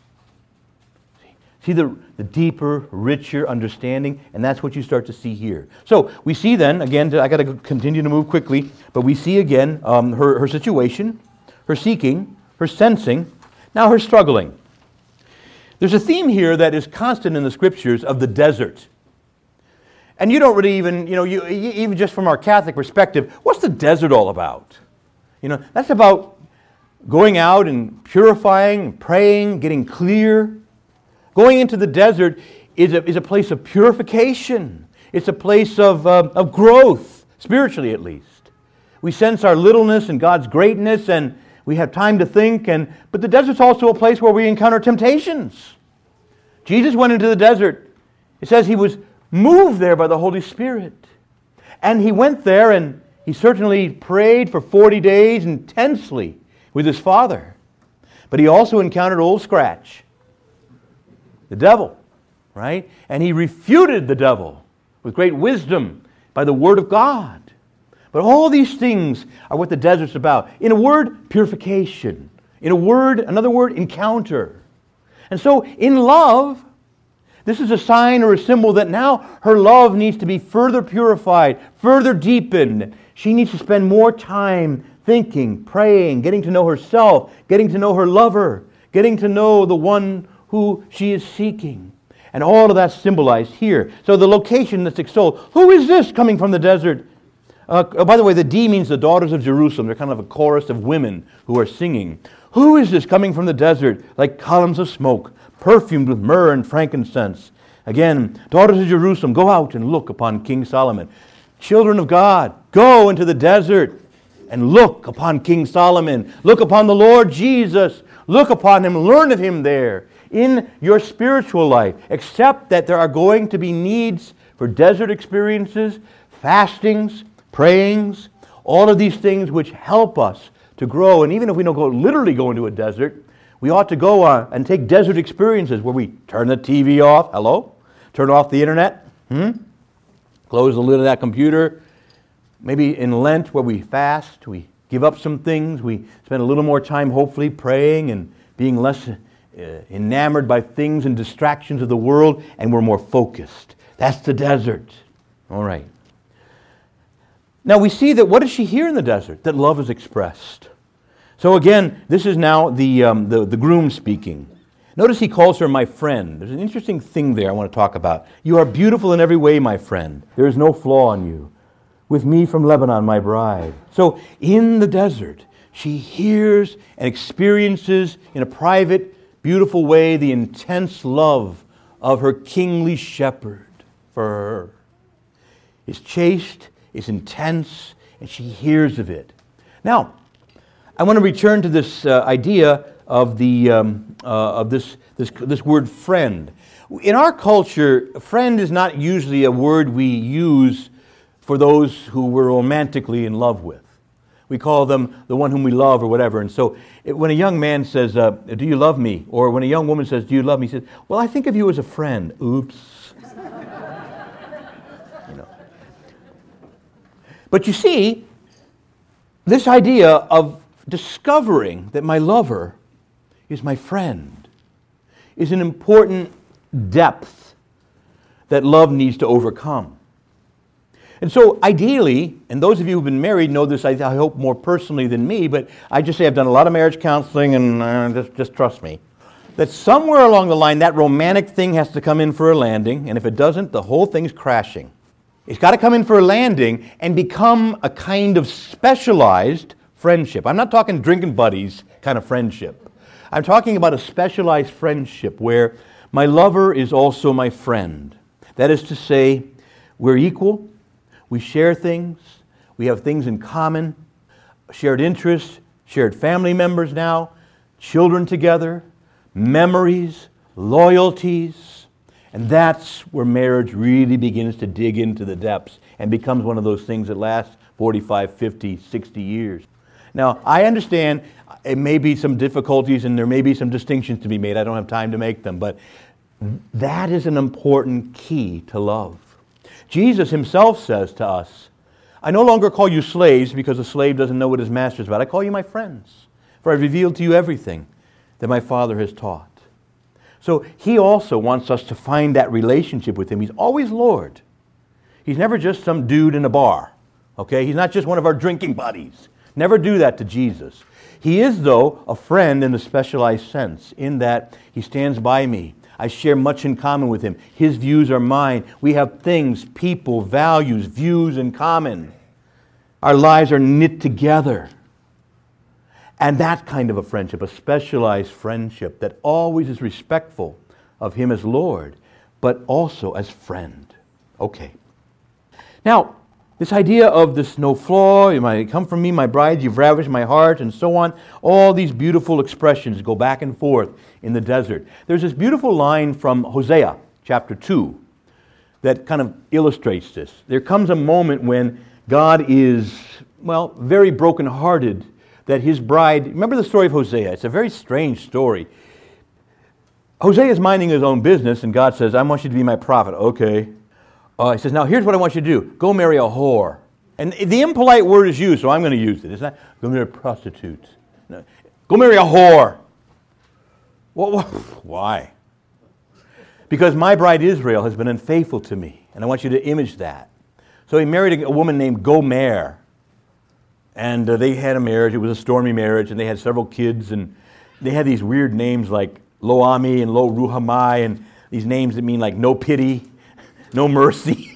See the, the deeper, richer understanding, and that's what you start to see here. So we see then, again, I got to continue to move quickly, but we see again um, her, her situation, her seeking, her sensing, now her struggling. There's a theme here that is constant in the Scriptures of the desert. And you don't really even, you know, you, even just from our Catholic perspective, what's the desert all about? You know, that's about going out and purifying, praying, getting clear. Going into the desert is a, is a place of purification. It's a place of, uh, of growth, spiritually at least. We sense our littleness and God's greatness, and we have time to think. And but the desert's also a place where we encounter temptations. Jesus went into the desert. It says He was moved there by the Holy Spirit. And He went there and He certainly prayed for forty days intensely with His Father. But He also encountered Old Scratch, the devil, right? And He refuted the devil with great wisdom by the Word of God. But all these things are what the desert's about. In a word, purification. In a word, another word, encounter. And so in love, this is a sign or a symbol that now her love needs to be further purified, further deepened. She needs to spend more time thinking, praying, getting to know herself, getting to know her lover, getting to know the one who she is seeking. And all of that's symbolized here. So the location that's extolled. Who is this coming from the desert? Uh, oh, by the way, the D means the daughters of Jerusalem. They're kind of a chorus of women who are singing. Who is this coming from the desert like columns of smoke, perfumed with myrrh and frankincense? Again, daughters of Jerusalem, go out and look upon King Solomon. Children of God, go into the desert and look upon King Solomon. Look upon the Lord Jesus. Look upon Him. Learn of Him there. In your spiritual life, accept that there are going to be needs for desert experiences, fastings, prayings, all of these things which help us to grow. And even if we don't go literally go into a desert, we ought to go uh, and take desert experiences where we turn the T V off. Hello? Turn off the internet. Hmm? Close the lid of that computer. Maybe in Lent where we fast, we give up some things. We spend a little more time hopefully praying and being less Uh, enamored by things and distractions of the world, and we're more focused. That's the desert. All right. Now we see that what does she hear in the desert? That love is expressed. So again, this is now the, um, the, the groom speaking. Notice he calls her my friend. There's an interesting thing there I want to talk about. You are beautiful in every way, my friend. There is no flaw in you. With me from Lebanon, my bride. So in the desert, she hears and experiences in a private, beautiful way the intense love of her kingly shepherd for her. It's chaste, it's intense, and she hears of it. Now, I want to return to this uh, idea of the um, uh, of this, this this word friend. In our culture, friend is not usually a word we use for those who we're romantically in love with. We call them the one whom we love or whatever. And so it, when a young man says, uh, do you love me? Or when a young woman says, do you love me? He says, well, I think of you as a friend. Oops. You know. But you see, this idea of discovering that my lover is my friend is an important depth that love needs to overcome. And so ideally, and those of you who've been married know this, I, I hope, more personally than me, but I just say I've done a lot of marriage counseling, and uh, just, just trust me, that somewhere along the line that romantic thing has to come in for a landing, and if it doesn't, the whole thing's crashing. It's got to come in for a landing and become a kind of specialized friendship. I'm not talking drinking buddies kind of friendship. I'm talking about a specialized friendship where my lover is also my friend. That is to say, we're equal. We share things, we have things in common, shared interests, shared family members now, children together, memories, loyalties, and that's where marriage really begins to dig into the depths and becomes one of those things that lasts forty-five, fifty, sixty years. Now, I understand it may be some difficulties and there may be some distinctions to be made. I don't have time to make them, but that is an important key to love. Jesus himself says to us, I no longer call you slaves because a slave doesn't know what his master is about. I call you my friends, for I've revealed to you everything that my Father has taught. So he also wants us to find that relationship with him. He's always Lord. He's never just some dude in a bar. Okay? He's not just one of our drinking buddies. Never do that to Jesus. He is, though, a friend in the specialized sense, in that he stands by me. I share much in common with him. His views are mine. We have things, people, values, views in common. Our lives are knit together. And that kind of a friendship, a specialized friendship that always is respectful of him as Lord, but also as friend. Okay. Now, this idea of this no flaw, you might come from me, my bride, you've ravished my heart, and so on. All these beautiful expressions go back and forth in the desert. There's this beautiful line from Hosea chapter two that kind of illustrates this. There comes a moment when God is, well, very brokenhearted that his bride, remember the story of Hosea? It's a very strange story. Hosea is minding his own business, and God says, I want you to be my prophet. Okay. Uh, he says, now here's what I want you to do. Go marry a whore. And the impolite word is used, so I'm going to use it. It's not, go marry a prostitute. No. Go marry a whore. Well, why? Because my bride Israel has been unfaithful to me, and I want you to image that. So he married a woman named Gomer, and uh, they had a marriage. It was a stormy marriage, and they had several kids, and they had these weird names like Lo Ami and Lo Ruhamai, and these names that mean like no pity, no mercy.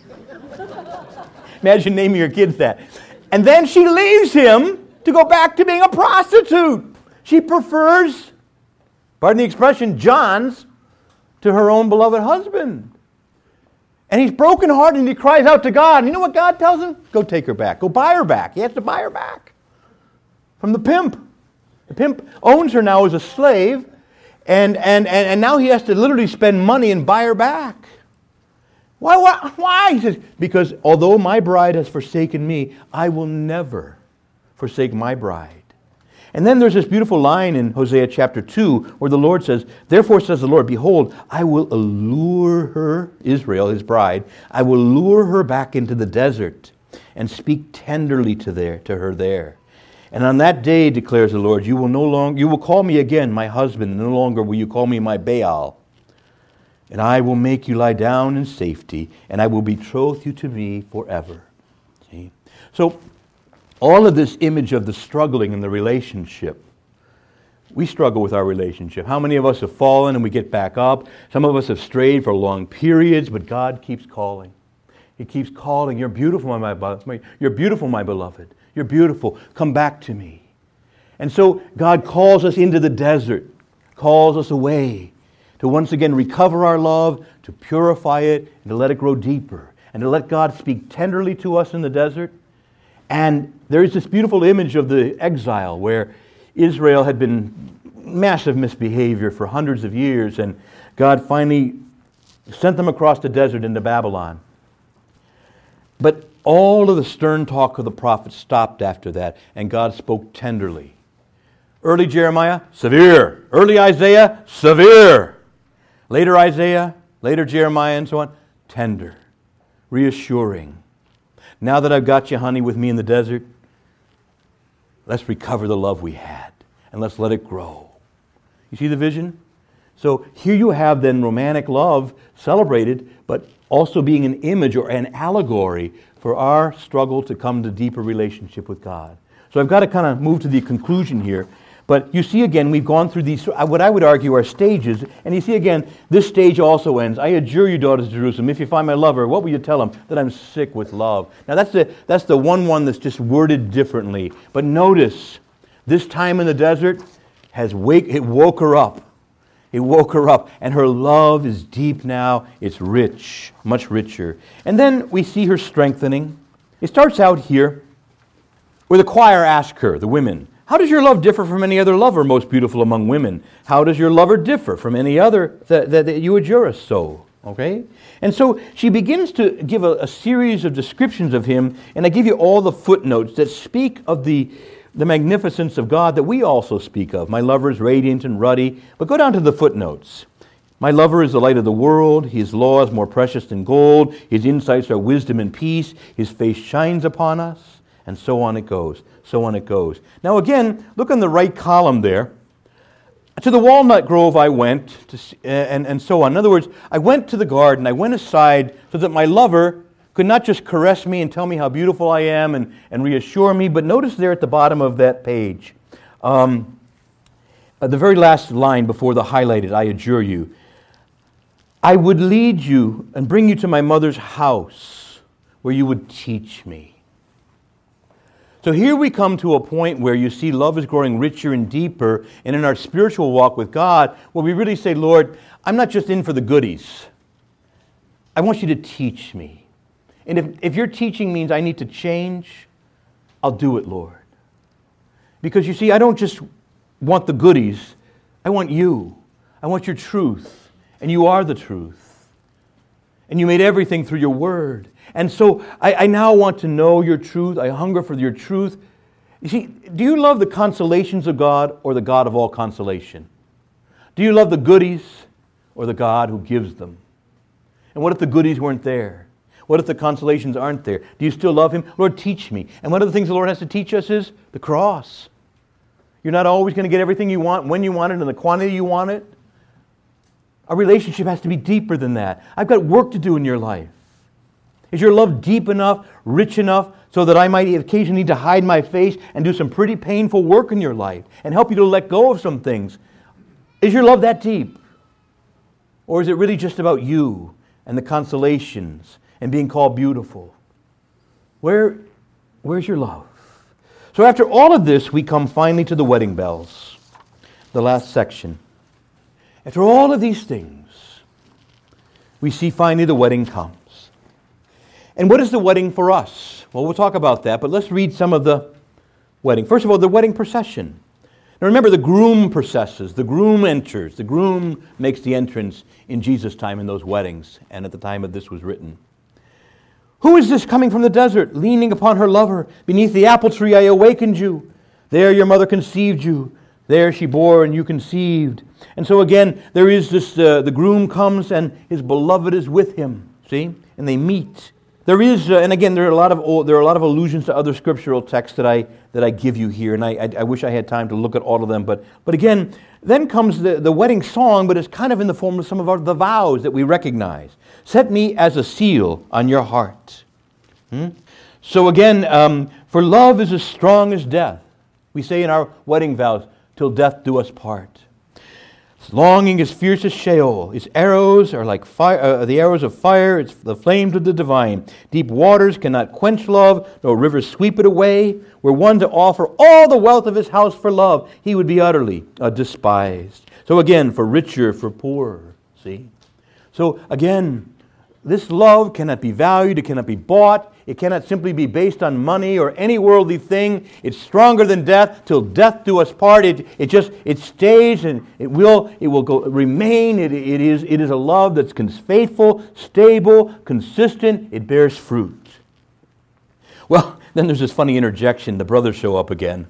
Imagine naming your kids that. And then she leaves him to go back to being a prostitute. She prefers, pardon the expression, John's to her own beloved husband. And he's brokenhearted and he cries out to God. And you know what God tells him? Go take her back. Go buy her back. He has to buy her back from the pimp. The pimp owns her now as a slave, and, and, and, and now he has to literally spend money and buy her back. Why, why? Why? He says, because although my bride has forsaken me, I will never forsake my bride. And then there's this beautiful line in Hosea chapter two where the Lord says, therefore says the Lord, behold, I will allure her, Israel, his bride, I will lure her back into the desert and speak tenderly to, there, to her there. And on that day, declares the Lord, you will no longer, you will call me again my husband, and no longer will you call me my Baal. And I will make you lie down in safety, and I will betroth you to me forever. See? So, all of this image of the struggling in the relationship, we struggle with our relationship. How many of us have fallen and we get back up? Some of us have strayed for long periods, but God keeps calling. He keeps calling, you're beautiful, my beloved. You're beautiful, my beloved. You're beautiful. Come back to me. And so God calls us into the desert, calls us away, to once again recover our love, to purify it, and to let it grow deeper, and to let God speak tenderly to us in the desert, And there is this beautiful image of the exile where Israel had been massive misbehavior for hundreds of years, and God finally sent them across the desert into Babylon. But all of the stern talk of the prophets stopped after that, and God spoke tenderly. Early Jeremiah, severe. Early Isaiah, severe. Later Isaiah, later Jeremiah, and so on, tender, reassuring. Now that I've got you, honey, with me in the desert, let's recover the love we had, and let's let it grow. You see the vision? So here you have then romantic love celebrated, but also being an image or an allegory for our struggle to come to deeper relationship with God. So I've got to kind of move to the conclusion here. But you see again, we've gone through these, what I would argue are stages. And you see again, this stage also ends. I adjure you, daughters of Jerusalem, if you find my lover, what will you tell him? That I'm sick with love. Now that's the, that's the one one that's just worded differently. But notice, this time in the desert has wake, it woke her up. It woke her up. And her love is deep now. It's rich, much richer. And then we see her strengthening. It starts out here where the choir asks her, the women, how does your love differ from any other lover, most beautiful among women? How does your lover differ from any other that, that, that you adjure us so? Okay? And so she begins to give a, a series of descriptions of him, and I give you all the footnotes that speak of the, the magnificence of God that we also speak of. My lover is radiant and ruddy. But go down to the footnotes. My lover is the light of the world. His law is more precious than gold. His insights are wisdom and peace. His face shines upon us. And so on it goes. So on it goes. Now again, look on the right column there. To the walnut grove I went, to see, and, and so on. In other words, I went to the garden, I went aside so that my lover could not just caress me and tell me how beautiful I am and, and reassure me, but notice there at the bottom of that page, um, uh, the very last line before the highlighted, I adjure you, I would lead you and bring you to my mother's house where you would teach me. So here we come to a point where you see love is growing richer and deeper, and in our spiritual walk with God, where we really say, Lord, I'm not just in for the goodies. I want you to teach me. And if, if your teaching means I need to change, I'll do it, Lord. Because you see, I don't just want the goodies, I want you. I want your truth, and you are the truth. And you made everything through your word. And so I, I now want to know your truth. I hunger for your truth. You see, do you love the consolations of God or the God of all consolation? Do you love the goodies or the God who gives them? And what if the goodies weren't there? What if the consolations aren't there? Do you still love Him? Lord, teach me. And one of the things the Lord has to teach us is the cross. You're not always going to get everything you want, when you want it, and the quantity you want it. Our relationship has to be deeper than that. I've got work to do in your life. Is your love deep enough, rich enough, so that I might occasionally need to hide my face and do some pretty painful work in your life and help you to let go of some things? Is your love that deep? Or is it really just about you and the consolations and being called beautiful? Where, where's your love? So after all of this, we come finally to the wedding bells, the last section. After all of these things, we see finally the wedding comes. And what is the wedding for us? Well, we'll talk about that, but let's read some of the wedding. First of all, the wedding procession. Now remember, the groom processes, the groom enters, the groom makes the entrance in Jesus' time in those weddings, and at the time that this was written. Who is this coming from the desert, leaning upon her lover? Beneath the apple tree I awakened you. There your mother conceived you. There she bore and you conceived. And so again, there is this, uh, the groom comes and his beloved is with him, see? And they meet. There is, uh, and again, there are a lot of there are a lot of allusions to other scriptural texts that I that I give you here, and I, I I wish I had time to look at all of them. But but again, then comes the, the wedding song, but it's kind of in the form of some of our, the vows that we recognize. Set me as a seal on your heart. Hmm? So again, um, for love is as strong as death. We say in our wedding vows, till death do us part. Its longing is fierce as Sheol. Its arrows are like fire, uh, the arrows of fire. It's the flames of the divine. Deep waters cannot quench love, nor rivers sweep it away. Were one to offer all the wealth of his house for love, he would be utterly uh, despised. So again, for richer, for poorer. See? So again, this love cannot be valued. It cannot be bought. It cannot simply be based on money or any worldly thing. It's stronger than death, till death do us part. It, it just, it stays and it will, it will go, remain. It, it, is, it is a love that's cons- faithful, stable, consistent. It bears fruit. Well, then there's this funny interjection. The brothers show up again.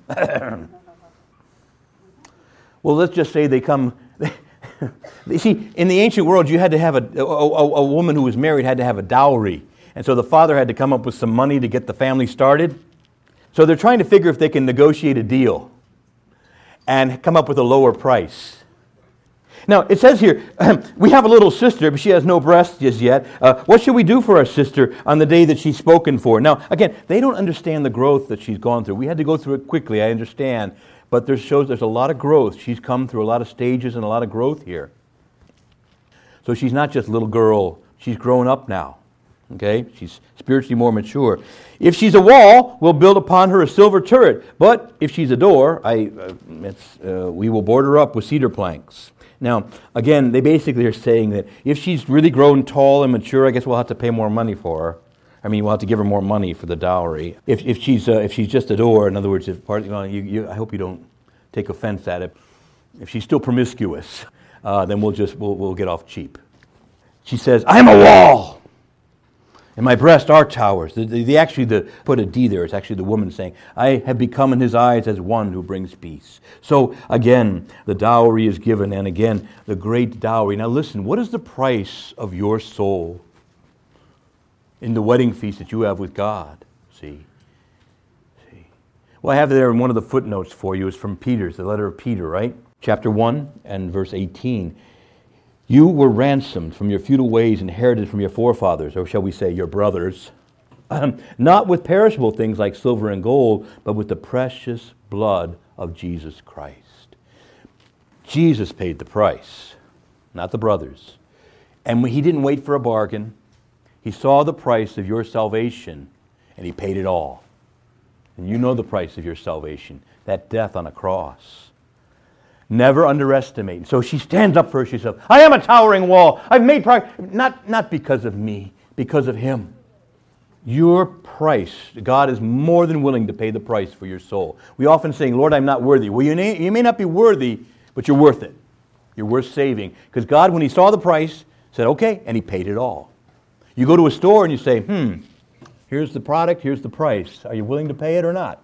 Well, let's just say they come... You see, in the ancient world, you had to have a, a, a, a woman who was married had to have a dowry. And so the father had to come up with some money to get the family started. So they're trying to figure if they can negotiate a deal and come up with a lower price. Now, it says here, we have a little sister, but she has no breasts just yet. Uh, what should we do for our sister on the day that she's spoken for? Now, again, they don't understand the growth that she's gone through. We had to go through it quickly, I understand. But there shows there's a lot of growth. She's come through a lot of stages and a lot of growth here. So she's not just a little girl. She's grown up now. Okay? She's spiritually more mature. If she's a wall, we'll build upon her a silver turret. But if she's a door, I, uh, it's, uh, we will board her up with cedar planks. Now, again, they basically are saying that if she's really grown tall and mature, I guess we'll have to pay more money for her. I mean, we'll have to give her more money for the dowry. If if she's uh, if she's just a door, in other words, if part, you know, you, you, I hope you don't take offense at it. If she's still promiscuous, uh, then we'll just we'll we'll get off cheap. She says, "I am a wall, and my breasts are towers." The, the, the actually the put a D there. It's actually the woman saying, "I have become in his eyes as one who brings peace." So again, the dowry is given, and again, the great dowry. Now listen, what is the price of your soul in the wedding feast that you have with God? See? See. Well, I have there in one of the footnotes for you. It's from Peter's, the letter of Peter, right? Chapter one and verse eighteen. You were ransomed from your futile ways, inherited from your forefathers, or shall we say your brothers, um, not with perishable things like silver and gold, but with the precious blood of Jesus Christ. Jesus paid the price, not the brothers. And he didn't wait for a bargain. He saw the price of your salvation, and he paid it all. And you know the price of your salvation, that death on a cross. Never underestimate. So she stands up for herself. I am a towering wall. I've made progress. Not, not because of me, because of him. Your price, God is more than willing to pay the price for your soul. We often say, Lord, I'm not worthy. Well, you may, you may not be worthy, but you're worth it. You're worth saving. Because God, when he saw the price, said, okay, and he paid it all. You go to a store and you say, hmm, here's the product, here's the price. Are you willing to pay it or not?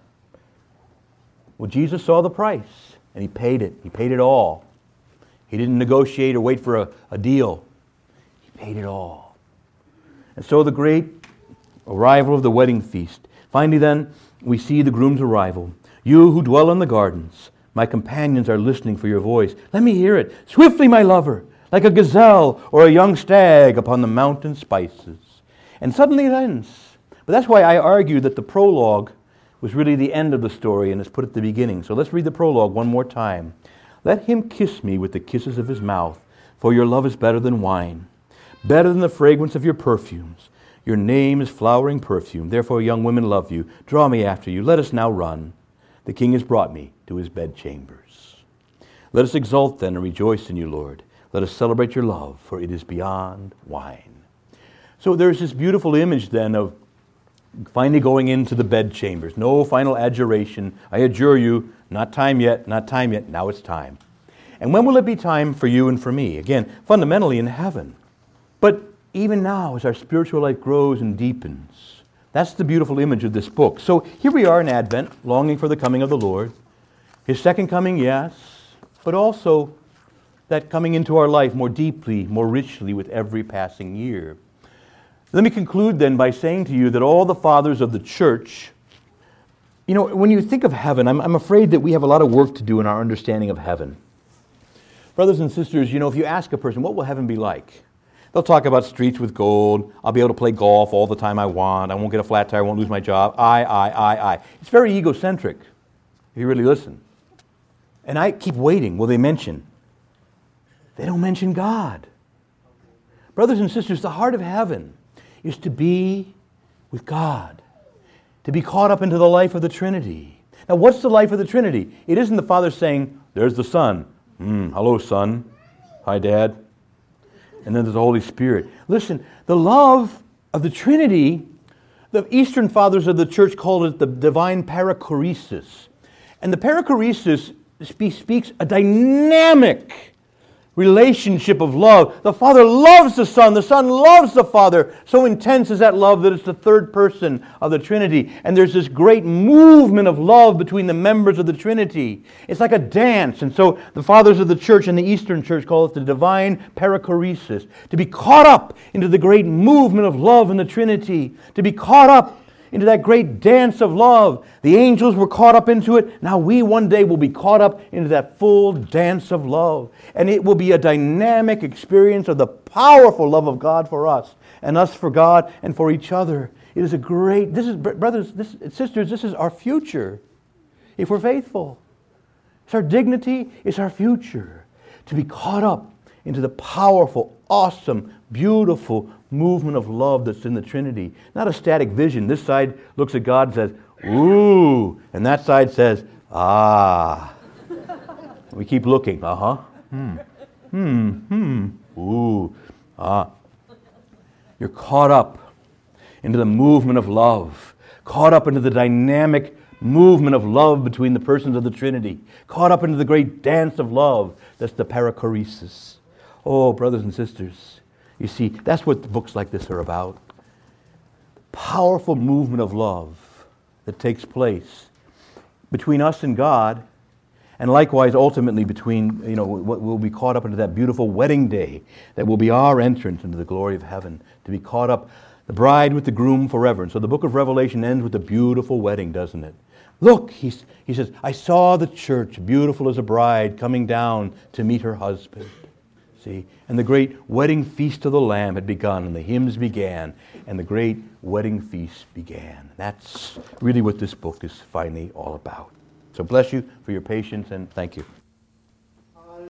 Well, Jesus saw the price, and he paid it. He paid it all. He didn't negotiate or wait for a, a deal. He paid it all. And so the great arrival of the wedding feast. Finally then, we see the groom's arrival. You who dwell in the gardens, my companions are listening for your voice. Let me hear it. Swiftly, my lover, like a gazelle or a young stag upon the mountain spices. And suddenly it ends. But that's why I argue that the prologue was really the end of the story and is put at the beginning. So let's read the prologue one more time. Let him kiss me with the kisses of his mouth, for your love is better than wine, better than the fragrance of your perfumes. Your name is flowering perfume. Therefore, young women love you. Draw me after you. Let us now run. The king has brought me to his bedchambers. Let us exult then and rejoice in you, Lord. Let us celebrate your love, for it is beyond wine. So there's this beautiful image then of finally going into the bedchambers. No final adjuration. I adjure you, not time yet, not time yet, now it's time. And when will it be time for you and for me? Again, fundamentally in heaven. But even now, as our spiritual life grows and deepens, that's the beautiful image of this book. So here we are in Advent, longing for the coming of the Lord. His second coming, yes, but also that coming into our life more deeply, more richly with every passing year. Let me conclude then by saying to you that all the fathers of the church, you know, when you think of heaven, I'm, I'm afraid that we have a lot of work to do in our understanding of heaven. Brothers and sisters, you know, if you ask a person, what will heaven be like? They'll talk about streets with gold. I'll be able to play golf all the time I want. I won't get a flat tire. I won't lose my job. I, I, I, I. It's very egocentric, if you really listen. And I keep waiting. Will they mention? They don't mention God. Brothers and sisters, the heart of heaven is to be with God, to be caught up into the life of the Trinity. Now, what's the life of the Trinity? It isn't the Father saying, there's the Son. Mm, hello, Son. Hi, Dad. And then there's the Holy Spirit. Listen, the love of the Trinity The Eastern Fathers of the Church called it the divine perichoresis. And the perichoresis spe- speaks a dynamic relationship of love. The Father loves the Son. The Son loves the Father. So intense is that love that it's the third person of the Trinity. And there's this great movement of love between the members of the Trinity. It's like a dance. And so the Fathers of the Church and the Eastern Church call it the divine perichoresis. To be caught up into the great movement of love in the Trinity. To be caught up into that great dance of love. The angels were caught up into it. Now we one day will be caught up into that full dance of love. And it will be a dynamic experience of the powerful love of God for us, and us for God and for each other. It is a great, this is, brothers, this, sisters, this is our future, if we're faithful. It's our dignity, it's our future. To be caught up into the powerful, awesome, beautiful movement of love that's in the Trinity. Not a static vision. This side looks at God and says, ooh, and that side says, ah. We keep looking, uh-huh, hmm, hmm, hmm, ooh, ah. You're caught up into the movement of love, caught up into the dynamic movement of love between the persons of the Trinity, caught up into the great dance of love that's the perichoresis. Oh, brothers and sisters, you see, that's what books like this are about. Powerful movement of love that takes place between us and God, and likewise ultimately between, you know, what will be caught up into that beautiful wedding day that will be our entrance into the glory of heaven, to be caught up, the bride with the groom forever. And so the book of Revelation ends with a beautiful wedding, doesn't it? Look, he's, he says, I saw the church, beautiful as a bride, coming down to meet her husband. See, and the great wedding feast of the Lamb had begun, and the hymns began, and the great wedding feast began. That's really what this book is finally all about. So bless you for your patience, and thank you.